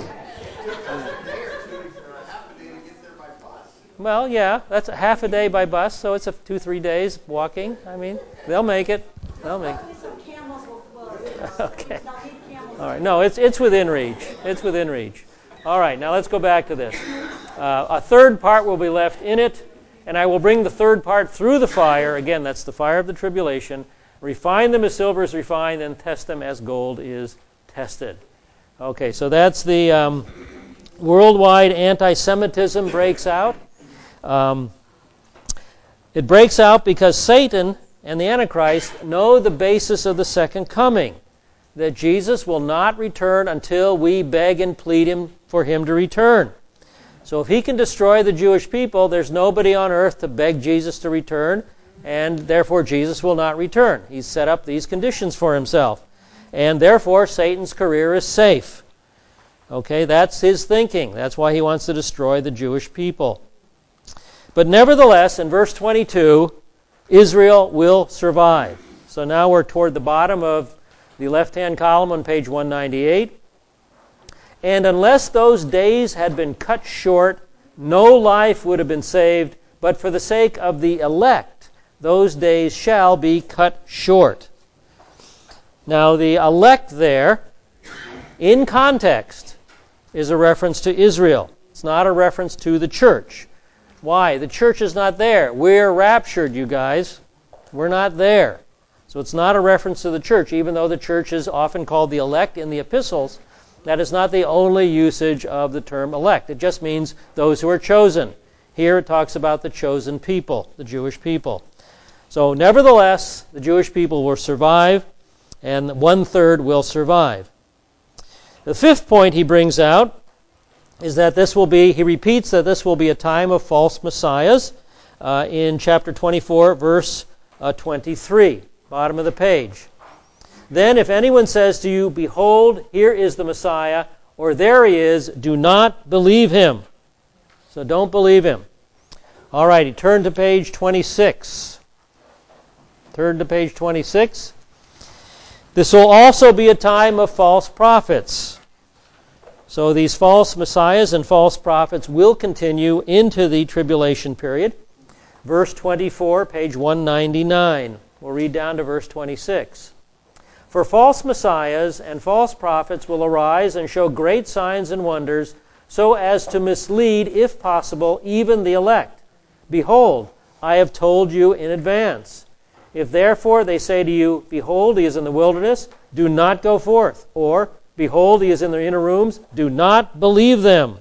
Well, yeah, that's a half a day by bus, so it's a two, three days walking. I mean, they'll make it. They'll make it. Some camels will, will Okay. they'll need camels. All right. No, it's it's within reach. It's within reach. All right. Now let's go back to this. Uh, a third part will be left in it, and I will bring the third part through the fire. Again, that's the fire of the tribulation. Refine them as silver is refined, and test them as gold is tested. Okay. So that's the um, worldwide anti-Semitism breaks out. Um, it breaks out because Satan and the Antichrist know the basis of the second coming, that Jesus will not return until we beg and plead him for him to return. So if he can destroy the Jewish people, there's nobody on earth to beg Jesus to return, and therefore Jesus will not return. He's set up these conditions for himself. And therefore Satan's career is safe. Okay, that's his thinking. That's why he wants to destroy the Jewish people. But nevertheless, in verse twenty-two, Israel will survive. So now we're toward the bottom of the left-hand column on page one ninety-eight. And unless those days had been cut short, no life would have been saved, but for the sake of the elect, those days shall be cut short. Now the elect there, in context, is a reference to Israel. It's not a reference to the church. Why? The church is not there. We're raptured, you guys. We're not there. So it's not a reference to the church, even though the church is often called the elect in the epistles. That is not the only usage of the term elect. It just means those who are chosen. Here it talks about the chosen people, the Jewish people. So nevertheless, the Jewish people will survive, and one-third will survive. The fifth point he brings out is that this will be, he repeats that this will be a time of false messiahs uh, in chapter twenty-four, verse uh, twenty-three, bottom of the page. Then if anyone says to you, behold, here is the Messiah, or there he is, do not believe him. So don't believe him. All righty, turn to page twenty-six. Turn to page twenty-six. This will also be a time of false prophets. So these false messiahs and false prophets will continue into the tribulation period. Verse twenty-four, page one ninety-nine. We'll read down to verse twenty-six. For false messiahs and false prophets will arise and show great signs and wonders, so as to mislead, if possible, even the elect. Behold, I have told you in advance. If therefore they say to you, behold, he is in the wilderness, do not go forth. Or, behold, he is in the inner rooms, do not believe them.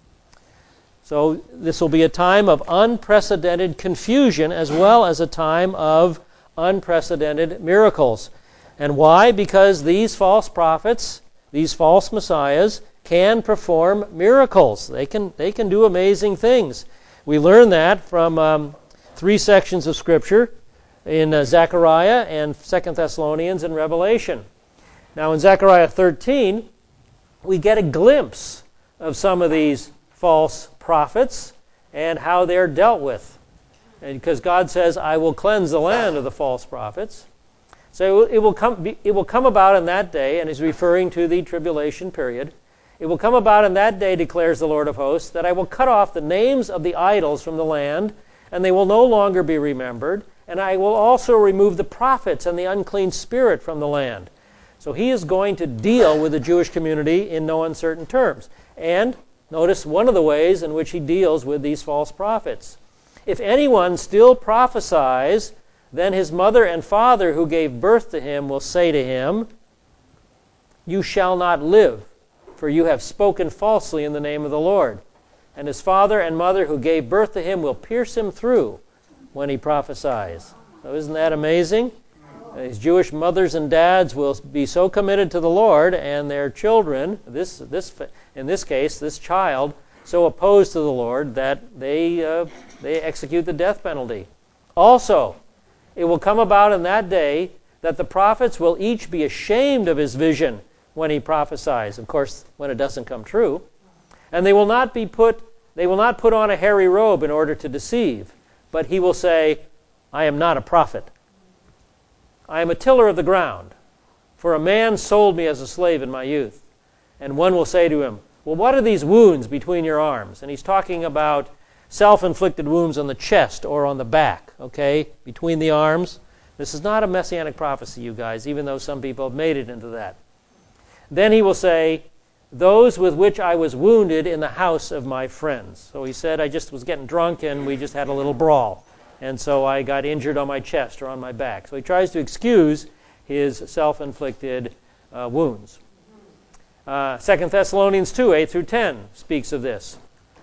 So this will be a time of unprecedented confusion as well as a time of unprecedented miracles. And why? Because these false prophets, these false messiahs, can perform miracles. They can, they can do amazing things. We learn that from um, three sections of Scripture in uh, Zechariah and Second Thessalonians and Revelation. Now in Zechariah thirteen, we get a glimpse of some of these false prophets and how they're dealt with. And because God says, I will cleanse the land of the false prophets. So it will come be, it will come about in that day, and he's referring to the tribulation period. It will come about in that day, declares the Lord of hosts, that I will cut off the names of the idols from the land, and they will no longer be remembered, and I will also remove the prophets and the unclean spirit from the land. So he is going to deal with the Jewish community in no uncertain terms. And notice one of the ways in which he deals with these false prophets. If anyone still prophesies, then his mother and father who gave birth to him will say to him, you shall not live, for you have spoken falsely in the name of the Lord. And his father and mother who gave birth to him will pierce him through when he prophesies. So isn't that amazing? These Jewish mothers and dads will be so committed to the Lord, and their children, this, this, in this case, this child, so opposed to the Lord that they, uh, they execute the death penalty. Also, it will come about in that day that the prophets will each be ashamed of his vision when he prophesies. Of course, when it doesn't come true. And they will not be put, they will not put on a hairy robe in order to deceive, but he will say, I am not a prophet. I am a tiller of the ground, for a man sold me as a slave in my youth. And one will say to him, well, what are these wounds between your arms? And he's talking about self-inflicted wounds on the chest or on the back, okay, between the arms. This is not a messianic prophecy, you guys, even though some people have made it into that. Then he will say, those with which I was wounded in the house of my friends. So he said, I just was getting drunk and we just had a little brawl. And so I got injured on my chest or on my back. So he tries to excuse his self-inflicted uh, wounds. Uh, Second Thessalonians two, eight through ten speaks of this.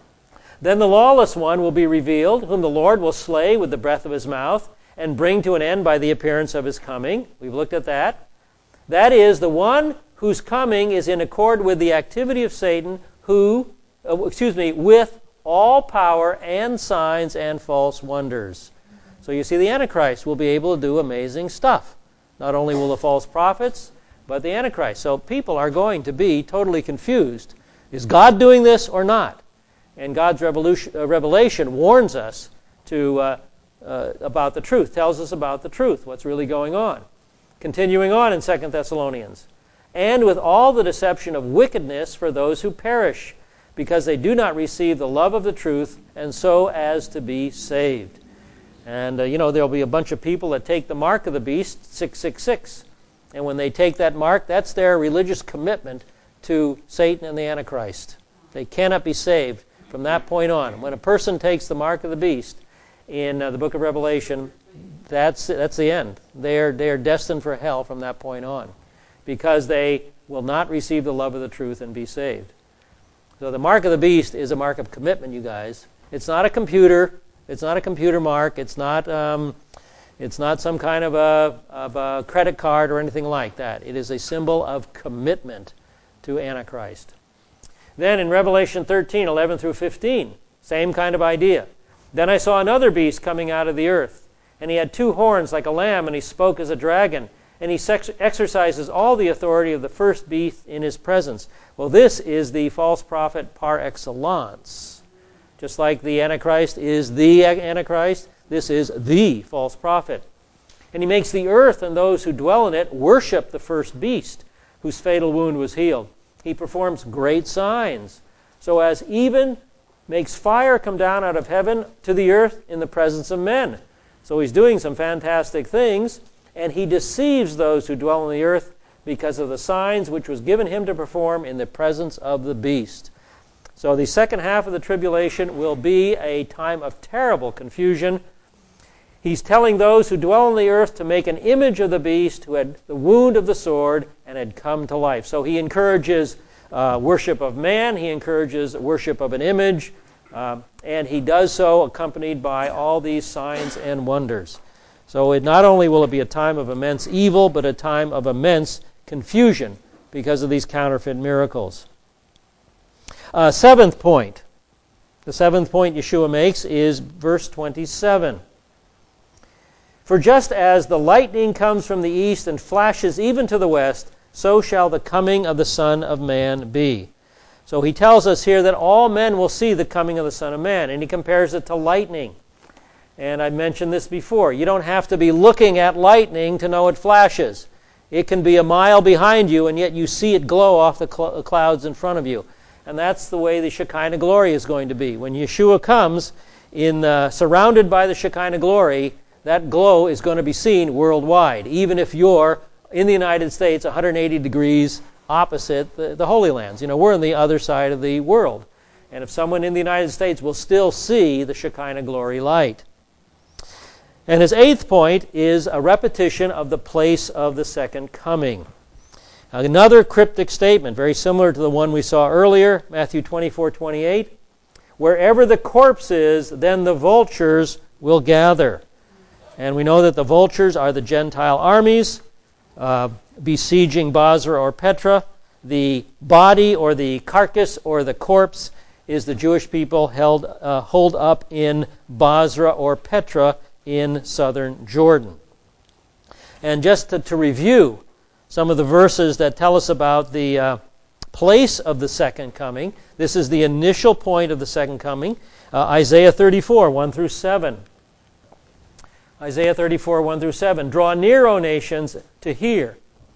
Then the lawless one will be revealed, whom the Lord will slay with the breath of his mouth and bring to an end by the appearance of his coming. We've looked at that. That is, the one whose coming is in accord with the activity of Satan, who, uh, excuse me, with all power and signs and false wonders. So you see, the Antichrist will be able to do amazing stuff. Not only will the false prophets, but the Antichrist. So people are going to be totally confused. Is God doing this or not? And God's revolution, uh, revelation warns us to uh, uh, about the truth, tells us about the truth, what's really going on. Continuing on in Second Thessalonians. And with all the deception of wickedness for those who perish, because they do not receive the love of the truth, and so as to be saved. And, uh, you know, there'll be a bunch of people that take the mark of the beast, six six six. And when they take that mark, that's their religious commitment to Satan and the Antichrist. They cannot be saved from that point on. When a person takes the mark of the beast in uh, the book of Revelation, that's that's the end. They are, they are destined for hell from that point on, because they will not receive the love of the truth and be saved. So the mark of the beast is a mark of commitment, you guys. It's not a computer. It's not a computer mark. It's not um, it's not some kind of a, of a credit card or anything like that. It is a symbol of commitment to Antichrist. Then in Revelation thirteen, eleven through fifteen, same kind of idea. Then I saw another beast coming out of the earth, and he had two horns like a lamb, and he spoke as a dragon, and he sex- exercises all the authority of the first beast in his presence. Well, this is the false prophet par excellence. Just like the Antichrist is the Antichrist, this is the false prophet. And he makes the earth and those who dwell in it worship the first beast, whose fatal wound was healed. He performs great signs, so as even makes fire come down out of heaven to the earth in the presence of men. So he's doing some fantastic things, and he deceives those who dwell on the earth because of the signs which was given him to perform in the presence of the beast. So the second half of the tribulation will be a time of terrible confusion. He's telling those who dwell on the earth to make an image of the beast who had the wound of the sword and had come to life. So he encourages uh, worship of man. He encourages worship of an image. Uh, and he does so accompanied by all these signs and wonders. So it not only will it be a time of immense evil, but a time of immense confusion because of these counterfeit miracles. Uh, seventh point. The seventh point Yeshua makes is verse twenty-seven. For just as the lightning comes from the east and flashes even to the west, so shall the coming of the Son of Man be. So he tells us here that all men will see the coming of the Son of Man, and he compares it to lightning. And I mentioned this before. You don't have to be looking at lightning to know it flashes. It can be a mile behind you, and yet you see it glow off the cl- clouds in front of you. And that's the way the Shekinah glory is going to be. When Yeshua comes, in uh, surrounded by the Shekinah glory, that glow is going to be seen worldwide, even if you're in the United States one hundred eighty degrees opposite the, the Holy Lands. You know, we're on the other side of the world. And if someone in the United States will still see the Shekinah glory light. And his eighth point is a repetition of the place of the second coming. Another cryptic statement, very similar to the one we saw earlier, Matthew twenty-four twenty-eight. Wherever the corpse is, then the vultures will gather. And we know that the vultures are the Gentile armies uh, besieging Basra or Petra. The body or the carcass or the corpse is the Jewish people held uh, holed up in Basra or Petra in southern Jordan. And just to, to review some of the verses that tell us about the uh, place of the second coming. This is the initial point of the second coming. Uh, Isaiah thirty-four, one through seven. Isaiah thirty-four, one through seven. Draw near, O nations, to hear,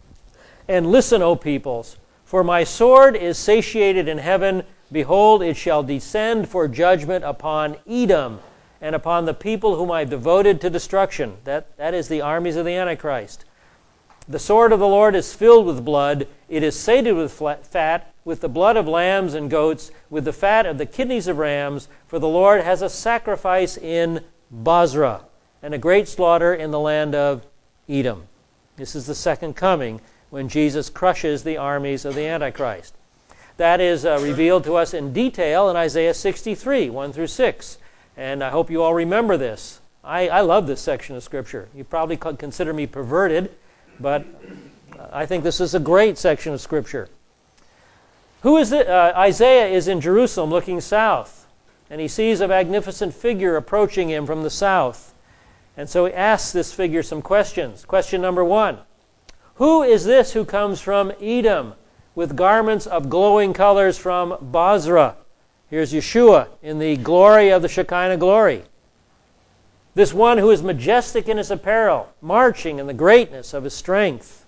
and listen, O peoples. For my sword is satiated in heaven. Behold, it shall descend for judgment upon Edom, and upon the people whom I have devoted to destruction. That, that is the armies of the Antichrist. The sword of the Lord is filled with blood. It is sated with fat, with the blood of lambs and goats, with the fat of the kidneys of rams. For the Lord has a sacrifice in Basra, and a great slaughter in the land of Edom. This is the second coming, when Jesus crushes the armies of the Antichrist. That is uh, revealed to us in detail in Isaiah sixty-three, one through six. And I hope you all remember this. I, I love this section of Scripture. You probably could consider me perverted, but I think this is a great section of Scripture. Who is it? Uh, Isaiah is in Jerusalem looking south, and he sees a magnificent figure approaching him from the south. And so he asks this figure some questions. Question number one, who is this who comes from Edom with garments of glowing colors from Basra? Here's Yeshua in the glory of the Shekinah glory. This one who is majestic in his apparel, marching in the greatness of his strength.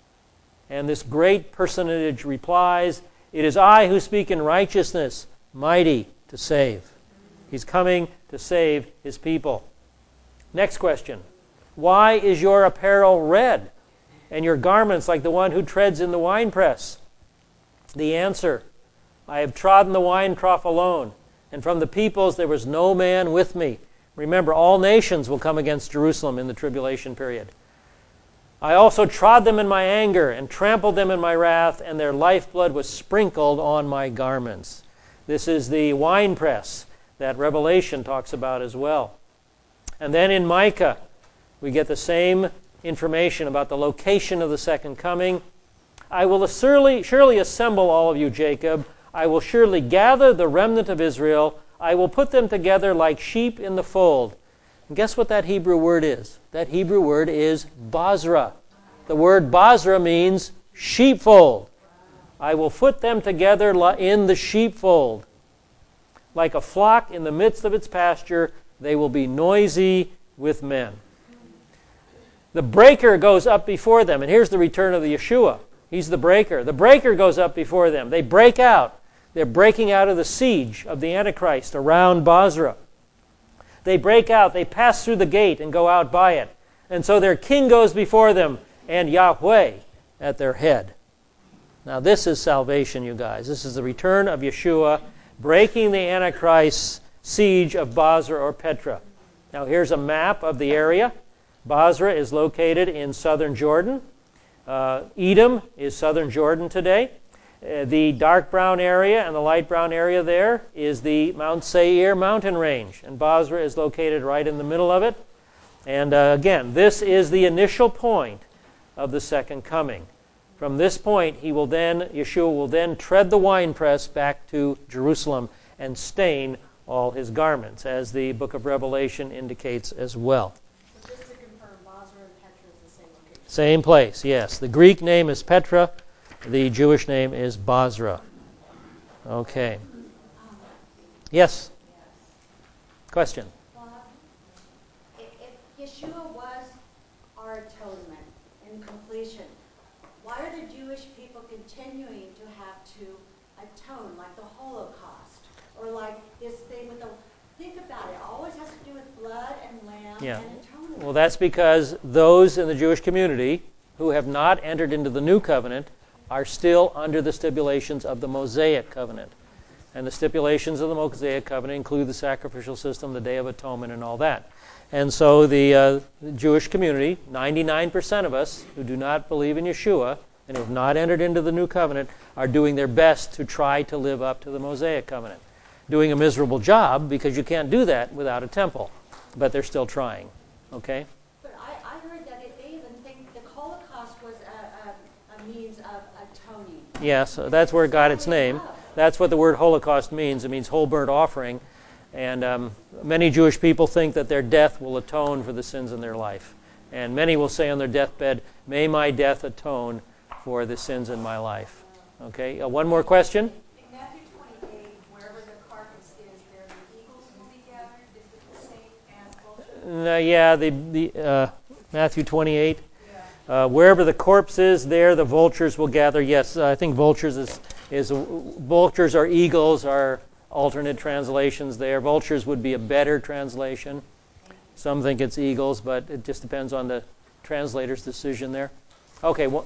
And this great personage replies, it is I who speak in righteousness, mighty to save. He's coming to save his people. Next question. Why is your apparel red, and your garments like the one who treads in the winepress? The answer, I have trodden the wine trough alone, and from the peoples there was no man with me. Remember, all nations will come against Jerusalem in the tribulation period. I also trod them in my anger and trampled them in my wrath, and their lifeblood was sprinkled on my garments. This is the winepress that Revelation talks about as well. And then in Micah, we get the same information about the location of the second coming. I will surely, surely assemble all of you, Jacob. I will surely gather the remnant of Israel. I will put them together like sheep in the fold. And guess what that Hebrew word is? That Hebrew word is Basra. The word Basra means sheepfold. I will put them together in the sheepfold. Like a flock in the midst of its pasture, they will be noisy with men. The breaker goes up before them. And here's the return of the Yeshua. He's the breaker. The breaker goes up before them. They break out. They're breaking out of the siege of the Antichrist around Basra. They break out. They pass through the gate and go out by it. And so their king goes before them, and Yahweh at their head. Now this is salvation, you guys. This is the return of Yeshua breaking the Antichrist's siege of Basra or Petra. Now here's a map of the area. Basra is located in southern Jordan. Uh, Edom is southern Jordan today. Uh, the dark brown area and the light brown area there is the Mount Seir mountain range. And Basra is located right in the middle of it. And uh, again, this is the initial point of the second coming. From this point, he will then, Yeshua will then tread the winepress back to Jerusalem and stain all his garments, as the book of Revelation indicates as well. So just to confirm, Basra and Petra is the same location? Same place, yes. The Greek name is Petra. The Jewish name is Basra. Okay. Yes? Question? Bob, or like this thing with the, think about it, it always has to do with blood and lamb Yeah. and atonement. Well, that's because those in the Jewish community who have not entered into the new covenant are still under the stipulations of the Mosaic covenant. And the stipulations of the Mosaic covenant include the sacrificial system, the Day of Atonement, and all that. And so the, uh, the Jewish community, ninety-nine percent of us who do not believe in Yeshua and who have not entered into the new covenant, are doing their best to try to live up to the Mosaic covenant. Doing a miserable job because you can't do that without a temple. But they're still trying. Okay? But I, I heard that it, they even think the Holocaust was a, a, a means of atoning. Yes, that's where it got its name. That's what the word Holocaust means. It means whole burnt offering. And um, many Jewish people think that their death will atone for the sins in their life. And many will say on their deathbed, may my death atone for the sins in my life. Okay, uh, one more question? In Matthew twenty-eight, wherever the carcass is, there the eagles will be gathered. Is it the same as vultures? Uh, yeah, the, the uh, Matthew twenty-eight. Uh, wherever the corpse is, there the vultures will gather. Yes, I think vultures is, is vultures or eagles are alternate translations there. Vultures would be a better translation. Some think it's eagles, but it just depends on the translator's decision there. Okay, well,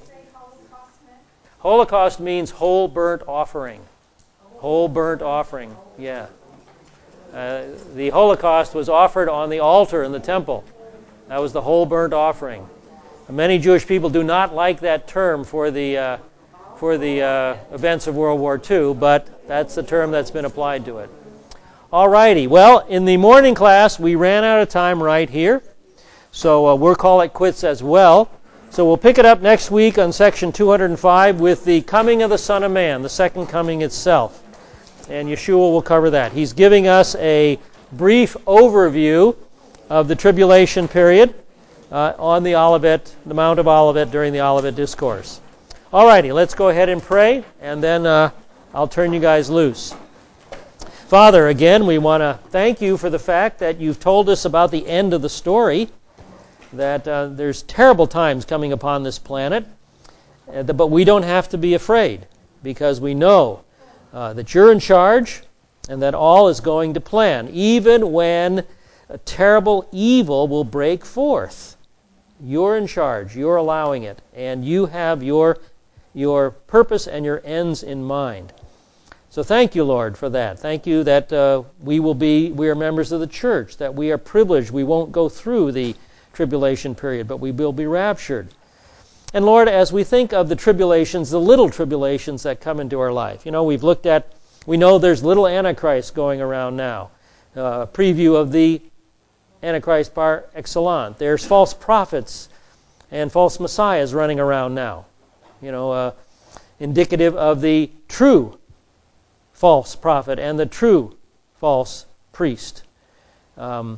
Holocaust means whole burnt offering. Whole burnt offering, yeah. Uh, the Holocaust was offered on the altar in the temple. That was the whole burnt offering. Many Jewish people do not like that term for the uh, for the uh, events of World War Two, but that's the term that's been applied to it. All righty. Well, in the morning class, we ran out of time right here, so uh, we'll call it quits as well. So we'll pick it up next week on section two hundred five with the coming of the Son of Man, the second coming itself. And Yeshua will cover that. He's giving us a brief overview of the tribulation period uh, on the Olivet, the Mount of Olivet during the Olivet Discourse. All righty, let's go ahead and pray, and then uh, I'll turn you guys loose. Father, again, we want to thank you for the fact that you've told us about the end of the story, that uh, there's terrible times coming upon this planet, uh, but we don't have to be afraid because we know uh, that you're in charge and that all is going to plan, even when a terrible evil will break forth. You're in charge, you're allowing it, and you have your, your purpose and your ends in mind. So thank you, Lord, for that. Thank you that uh, we will be, we are members of the church, that we are privileged. We won't go through the tribulation period, but we will be raptured. And Lord, as we think of the tribulations, the little tribulations that come into our life, you know, we've looked at, we know there's little Antichrist going around now. Uh, a preview of the Antichrist par excellence. There's false prophets and false messiahs running around now. You know, uh, indicative of the true false prophet and the true false priest. Um,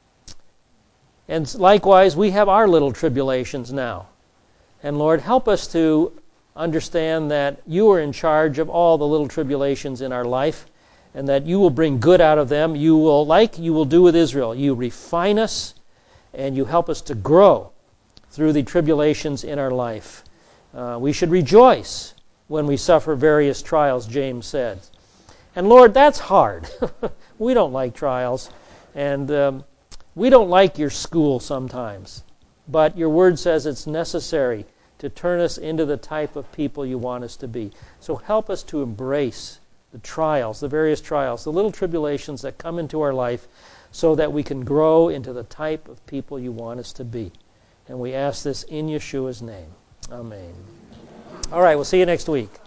and likewise, we have our little tribulations now. And Lord, help us to understand that you are in charge of all the little tribulations in our life, and that you will bring good out of them. You will, like you will do with Israel, you refine us, and you help us to grow through the tribulations in our life. Uh, we should rejoice when we suffer various trials, James said. And Lord, that's hard. We don't like trials, and um, we don't like your school sometimes. But your word says it's necessary to turn us into the type of people you want us to be. So help us to embrace the trials, the various trials, the little tribulations that come into our life so that we can grow into the type of people you want us to be. And we ask this in Yeshua's name. Amen. All right, we'll see you next week.